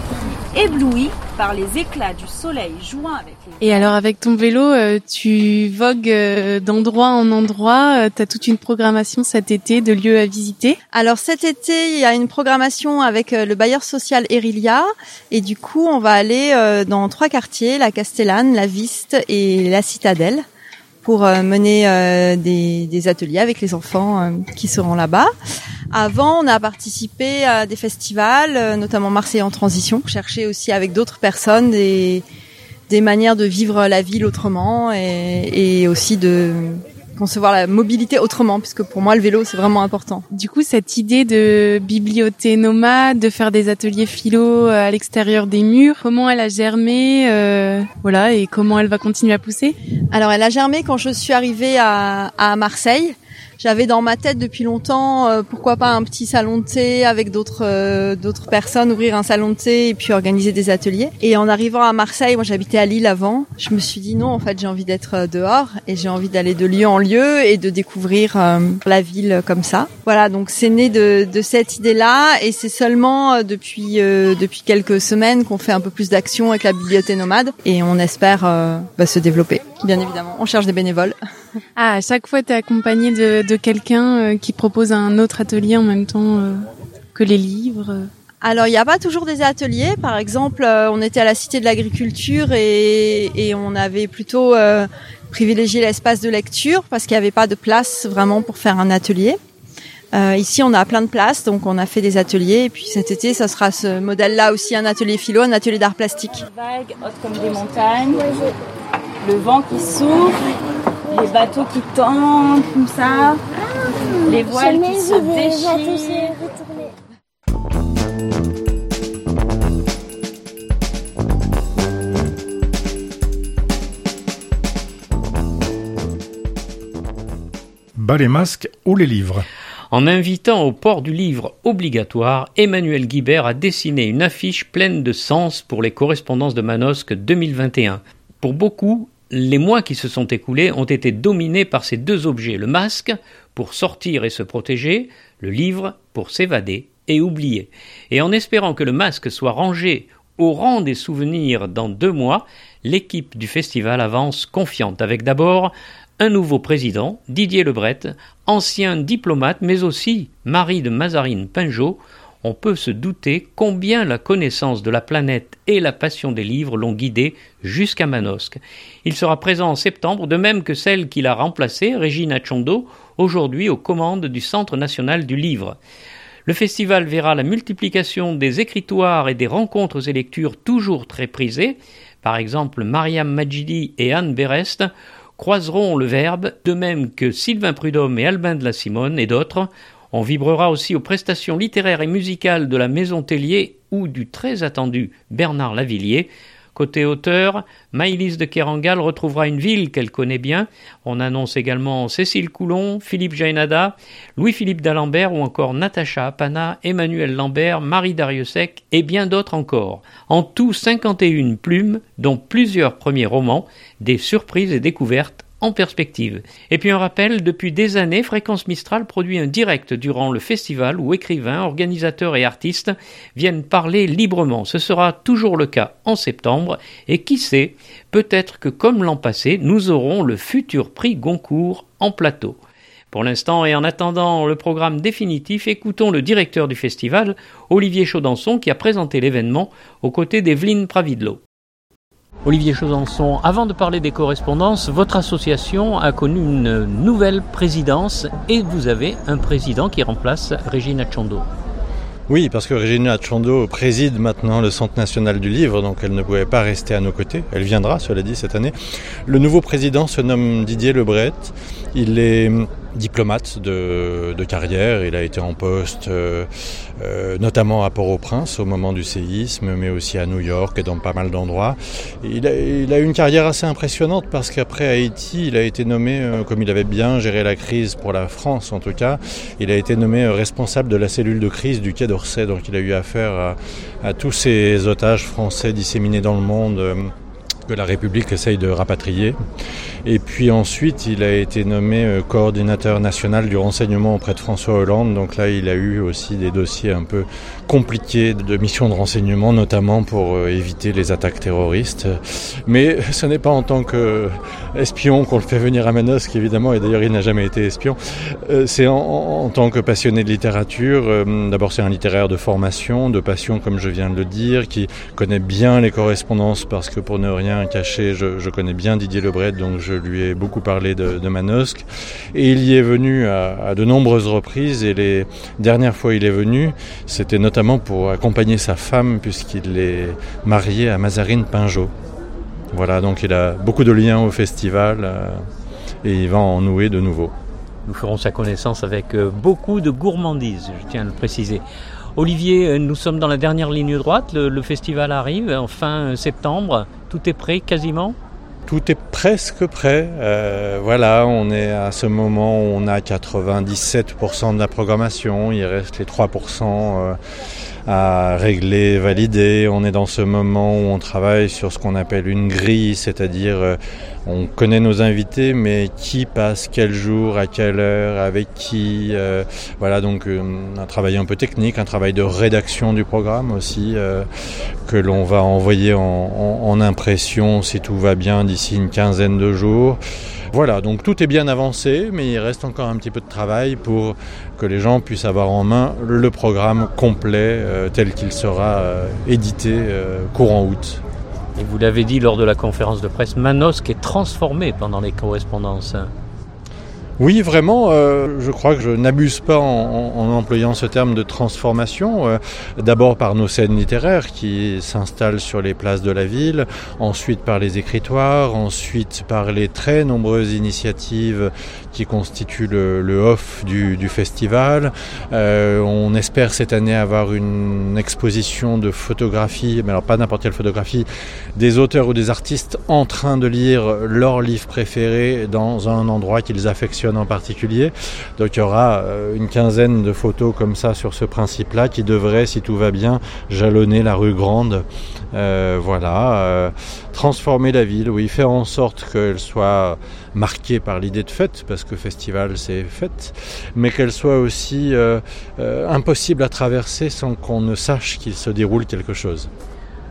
Speaker 22: Ébloui par les éclats du soleil joint avec les...
Speaker 16: Et alors avec ton vélo, euh, tu vogues euh, d'endroit en endroit, euh, tu as toute une programmation cet été de lieux à visiter.
Speaker 17: Alors cet été, il y a une programmation avec euh, le bailleur social Erilia, et du coup on va aller euh, dans trois quartiers, la Castellane, la Viste et la Citadelle, pour euh, mener euh, des, des ateliers avec les enfants euh, qui seront là-bas. Avant, on a participé à des festivals, euh, notamment Marseille en transition, chercher aussi avec d'autres personnes des, des manières de vivre la ville autrement et, et aussi de concevoir la mobilité autrement, puisque pour moi le vélo c'est vraiment important.
Speaker 16: Du coup, cette idée de bibliothèque nomade, de faire des ateliers philo à l'extérieur des murs, comment elle a germé, euh, voilà, et comment elle va continuer à pousser ?
Speaker 17: Alors elle a germé quand je suis arrivée à, à Marseille. J'avais dans ma tête depuis longtemps, euh, pourquoi pas un petit salon de thé avec d'autres euh, d'autres personnes, ouvrir un salon de thé et puis organiser des ateliers. Et en arrivant à Marseille, moi j'habitais à Lille avant, je me suis dit non, en fait j'ai envie d'être dehors et j'ai envie d'aller de lieu en lieu et de découvrir euh, la ville comme ça. Voilà, donc c'est né de, de cette idée-là et c'est seulement euh, depuis euh, depuis quelques semaines qu'on fait un peu plus d'action avec la bibliothèque nomade et on espère euh, bah, se développer. Bien évidemment, on cherche des bénévoles.
Speaker 16: Ah, à chaque fois, t'es accompagné de, de quelqu'un euh, qui propose un autre atelier en même temps euh, que les livres.
Speaker 17: Alors, il n'y a pas toujours des ateliers. Par exemple, euh, on était à la Cité de l'Agriculture et, et on avait plutôt euh, privilégié l'espace de lecture parce qu'il n'y avait pas de place vraiment pour faire un atelier. Euh, ici, on a plein de places, donc on a fait des ateliers. Et puis cet été, ça sera ce modèle-là aussi, un atelier philo, un atelier d'art plastique.
Speaker 22: Vagues hautes comme des montagnes, le vent qui souffle, les bateaux qui tombent comme ça, les voiles qui se déchirent.
Speaker 1: Bas les masques ou les livres.
Speaker 2: En invitant au port du livre obligatoire, Emmanuel Guibert a dessiné une affiche pleine de sens pour les correspondances de Manosque deux mille vingt et un. Pour beaucoup, les mois qui se sont écoulés ont été dominés par ces deux objets, le masque pour sortir et se protéger, le livre pour s'évader et oublier. Et en espérant que le masque soit rangé au rang des souvenirs dans deux mois, l'équipe du festival avance confiante avec d'abord un nouveau président, Didier Lebret, ancien diplomate mais aussi mari de Mazarine Pinjot. on peut se douter combien la connaissance de la planète et la passion des livres l'ont guidé jusqu'à Manosque. Il sera présent en septembre, de même que celle qui l'a remplacée, Régine Atchondo, aujourd'hui aux commandes du Centre national du livre. Le festival verra la multiplication des écritoires et des rencontres et lectures toujours très prisées. Par exemple, Mariam Majidi et Anne Berest croiseront le verbe, de même que Sylvain Prudhomme et Albin de la Simone et d'autres. On vibrera aussi aux prestations littéraires et musicales de la Maison Tellier ou du très attendu Bernard Lavillier. Côté auteur, Maëlys de Kerangal retrouvera une ville qu'elle connaît bien. On annonce également Cécile Coulon, Philippe Jaénada, Louis-Philippe d'Alembert ou encore Natacha Apana, Emmanuel Lambert, Marie Dariussec et bien d'autres encore. En tout, cinquante et une plumes, dont plusieurs premiers romans, des surprises et découvertes en perspective. Et puis un rappel, depuis des années, Fréquence Mistral produit un direct durant le festival où écrivains, organisateurs et artistes viennent parler librement. Ce sera toujours le cas en septembre et qui sait, peut-être que comme l'an passé, nous aurons le futur prix Goncourt en plateau. Pour l'instant et en attendant le programme définitif, écoutons le directeur du festival, Olivier Chaudenson, qui a présenté l'événement aux côtés d'Evelyne Pravidlo. Olivier Chaudenson, avant de parler des correspondances, votre association a connu une nouvelle présidence et vous avez un président qui remplace Régine Atchondo.
Speaker 4: Oui, parce que Régine Atchondo préside maintenant le Centre national du livre, donc elle ne pouvait pas rester à nos côtés. Elle viendra, cela dit, cette année. Le nouveau président se nomme Didier Lebret. Il est diplomate de, de carrière. Il a été en poste, euh, euh, notamment à Port-au-Prince au moment du séisme, mais aussi à New York et dans pas mal d'endroits. Il a, il a eu une carrière assez impressionnante parce qu'après Haïti, il a été nommé, euh, comme il avait bien géré la crise pour la France en tout cas, il a été nommé euh, responsable de la cellule de crise du Quai d'Orsay. Donc il a eu affaire à, à tous ces otages français disséminés dans le monde euh, que la République essaye de rapatrier. Et puis ensuite, il a été nommé euh, coordinateur national du renseignement auprès de François Hollande. Donc là, il a eu aussi des dossiers un peu compliqués de missions de renseignement, notamment pour euh, éviter les attaques terroristes. Mais ce n'est pas en tant qu'espion qu'on le fait venir à Manosque, évidemment, et d'ailleurs, il n'a jamais été espion. Euh, c'est en, en tant que passionné de littérature. Euh, d'abord, c'est un littéraire de formation, de passion, comme je viens de le dire, qui connaît bien les correspondances, parce que pour ne rien cacher, je, je connais bien Didier Lebret, donc je lui ai beaucoup parlé de, de Manosque. Et il y est venu à, à de nombreuses reprises, et les dernières fois il est venu, c'était notamment pour accompagner sa femme, puisqu'il est marié à Mazarine Pinjot. Voilà, donc il a beaucoup de liens au festival, euh, et il va en nouer de nouveau.
Speaker 2: Nous ferons sa connaissance avec euh, beaucoup de gourmandise, je tiens à le préciser. Olivier, nous sommes dans la dernière ligne droite, le, le festival arrive en fin septembre, tout est prêt quasiment ?
Speaker 4: Tout est presque prêt, euh, voilà, on est à ce moment où on a quatre-vingt-dix-sept pour cent de la programmation, il reste les trois pour cent euh, à régler, valider. On est dans ce moment où on travaille sur ce qu'on appelle une grille, c'est-à-dire euh, on connaît nos invités, mais qui passe quel jour, à quelle heure, avec qui, euh, voilà, donc euh, un travail un peu technique, un travail de rédaction du programme aussi, euh, que l'on va envoyer en, en, en impression si tout va bien d'ici une quinzaine de jours. Voilà, donc tout est bien avancé, mais il reste encore un petit peu de travail pour que les gens puissent avoir en main le programme complet euh, tel qu'il sera euh, édité euh, courant août.
Speaker 2: Et vous l'avez dit lors de la conférence de presse, Manosque est transformé pendant les correspondances.
Speaker 4: Oui, vraiment, euh, je crois que je n'abuse pas en, en, en employant ce terme de transformation. Euh, d'abord par nos scènes littéraires qui s'installent sur les places de la ville, ensuite par les écritoires, ensuite par les très nombreuses initiatives qui constituent le, le off du, du festival. Euh, on espère cette année avoir une exposition de photographies, mais alors pas n'importe quelle photographie, des auteurs ou des artistes en train de lire leur livre préféré dans un endroit qu'ils affectionnent en particulier. Donc il y aura une quinzaine de photos comme ça sur ce principe-là qui devrait, si tout va bien, jalonner la rue Grande. Euh, voilà, euh, transformer la ville, oui, faire en sorte qu'elle soit marquée par l'idée de fête, parce que festival c'est fête, mais qu'elle soit aussi euh, euh, impossible à traverser sans qu'on ne sache qu'il se déroule quelque chose.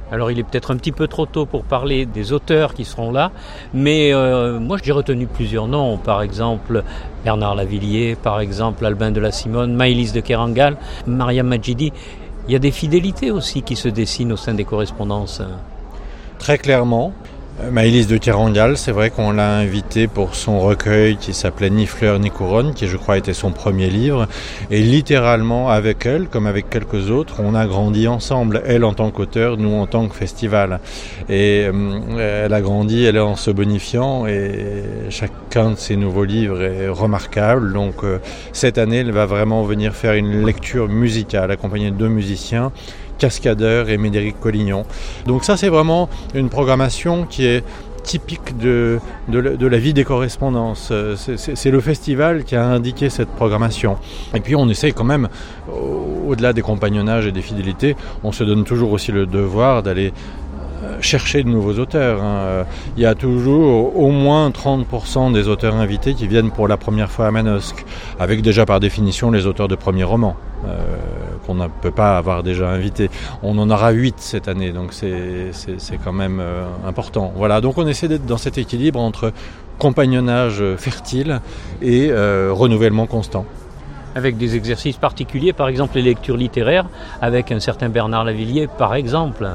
Speaker 2: Alors il est peut-être un petit peu trop tôt pour parler des auteurs qui seront là, mais euh, moi j'ai retenu plusieurs noms, par exemple Bernard Lavilliers, par exemple Albin de la Simone, Maëlys de Kerangal, Mariam Majidi. Il y a des fidélités aussi qui se dessinent au sein des correspondances.
Speaker 4: Très clairement. Maëlys de Kerangal, c'est vrai qu'on l'a invitée pour son recueil qui s'appelait Ni fleurs ni couronne, qui je crois était son premier livre. Et littéralement avec elle, comme avec quelques autres, on a grandi ensemble. Elle en tant qu'auteur, nous en tant que festival. Et euh, elle a grandi, elle est en se bonifiant et chacun de ses nouveaux livres est remarquable. Donc euh, cette année, elle va vraiment venir faire une lecture musicale accompagnée de deux musiciens, Cascadeur et Médéric Collignon. Donc ça c'est vraiment une programmation qui est typique de, de, de la vie des correspondances. C'est, c'est, c'est le festival qui a indiqué cette programmation. Et puis on essaye quand même, au-delà des compagnonnages et des fidélités, on se donne toujours aussi le devoir d'aller chercher de nouveaux auteurs. Il y a toujours au moins trente pour cent des auteurs invités qui viennent pour la première fois à Manosque, avec déjà par définition les auteurs de premiers romans. Euh, qu'on ne peut pas avoir déjà invité. On en aura huit cette année, donc c'est, c'est, c'est quand même euh, important. Voilà, donc on essaie d'être dans cet équilibre entre compagnonnage fertile et euh, renouvellement constant.
Speaker 2: Avec des exercices particuliers, par exemple les lectures littéraires, avec un certain Bernard Lavilliers, par exemple.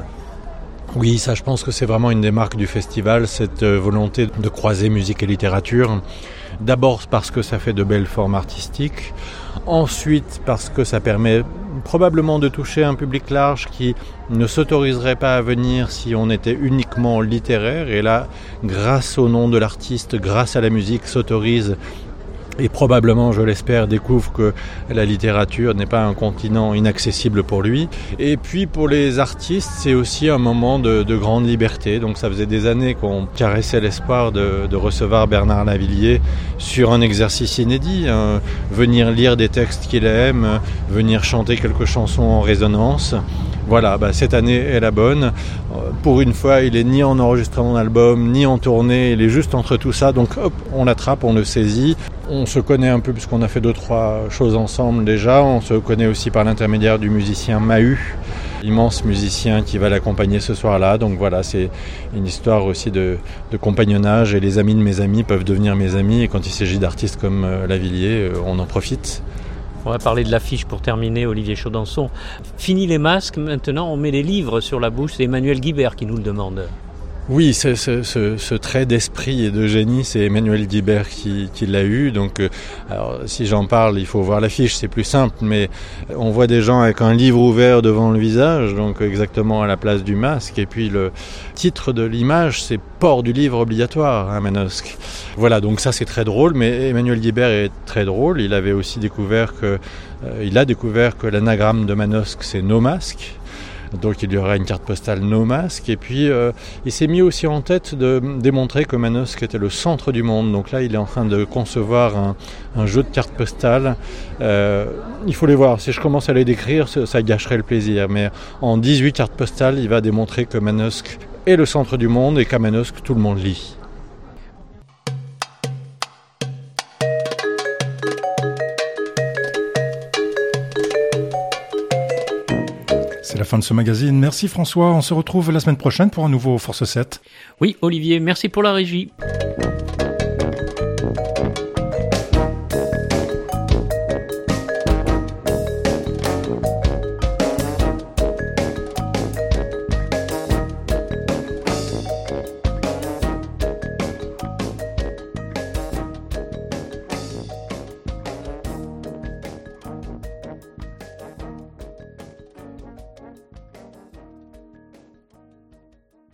Speaker 4: Oui, ça je pense que c'est vraiment une des marques du festival, cette volonté de croiser musique et littérature. D'abord parce que ça fait de belles formes artistiques, ensuite parce que ça permet probablement de toucher un public large qui ne s'autoriserait pas à venir si on était uniquement littéraire, et là, grâce au nom de l'artiste, grâce à la musique, s'autorise et probablement, je l'espère, découvre que la littérature n'est pas un continent inaccessible pour lui. Et puis pour les artistes, c'est aussi un moment de, de grande liberté. Donc ça faisait des années qu'on caressait l'espoir de, de recevoir Bernard Lavilliers sur un exercice inédit, hein. Venir lire des textes qu'il aime, venir chanter quelques chansons en résonance. Voilà, bah cette année est la bonne. Pour une fois, il est ni en enregistrement d'album, ni en tournée, il est juste entre tout ça. Donc hop, on l'attrape, on le saisit. On se connaît un peu puisqu'on a fait deux, trois choses ensemble déjà. On se connaît aussi par l'intermédiaire du musicien Mahu, immense musicien qui va l'accompagner ce soir-là. Donc voilà, c'est une histoire aussi de, de compagnonnage, et les amis de mes amis peuvent devenir mes amis. Et quand il s'agit d'artistes comme euh, Lavilliers, euh, on en profite.
Speaker 2: On va parler de l'affiche pour terminer, Olivier Chaudenson. Fini les masques, maintenant on met les livres sur la bouche. C'est Emmanuel Guibert qui nous le demande.
Speaker 4: Oui, ce, ce, ce, ce trait d'esprit et de génie, c'est Emmanuel Guibert qui, qui l'a eu. Donc, euh, alors, si j'en parle, il faut voir l'affiche, c'est plus simple, mais on voit des gens avec un livre ouvert devant le visage, donc exactement à la place du masque. Et puis le titre de l'image, c'est port du livre obligatoire à Manosque. Voilà, donc ça c'est très drôle, mais Emmanuel Guibert est très drôle. Il avait aussi découvert que, euh, il a découvert que l'anagramme de Manosque, c'est No Masque. Donc il y aura une carte postale No Masque. Et puis euh, il s'est mis aussi en tête de démontrer que Manosque était le centre du monde. Donc là il est en train de concevoir un, un jeu de cartes postales. Euh, il faut les voir. Si je commence à les décrire, ça, ça gâcherait le plaisir. Mais en dix-huit cartes postales, il va démontrer que Manosque est le centre du monde et qu'à Manosque tout le monde lit.
Speaker 1: C'est la fin de ce magazine. Merci François. On se retrouve la semaine prochaine pour un nouveau Force sept.
Speaker 2: Oui, Olivier, merci pour la régie.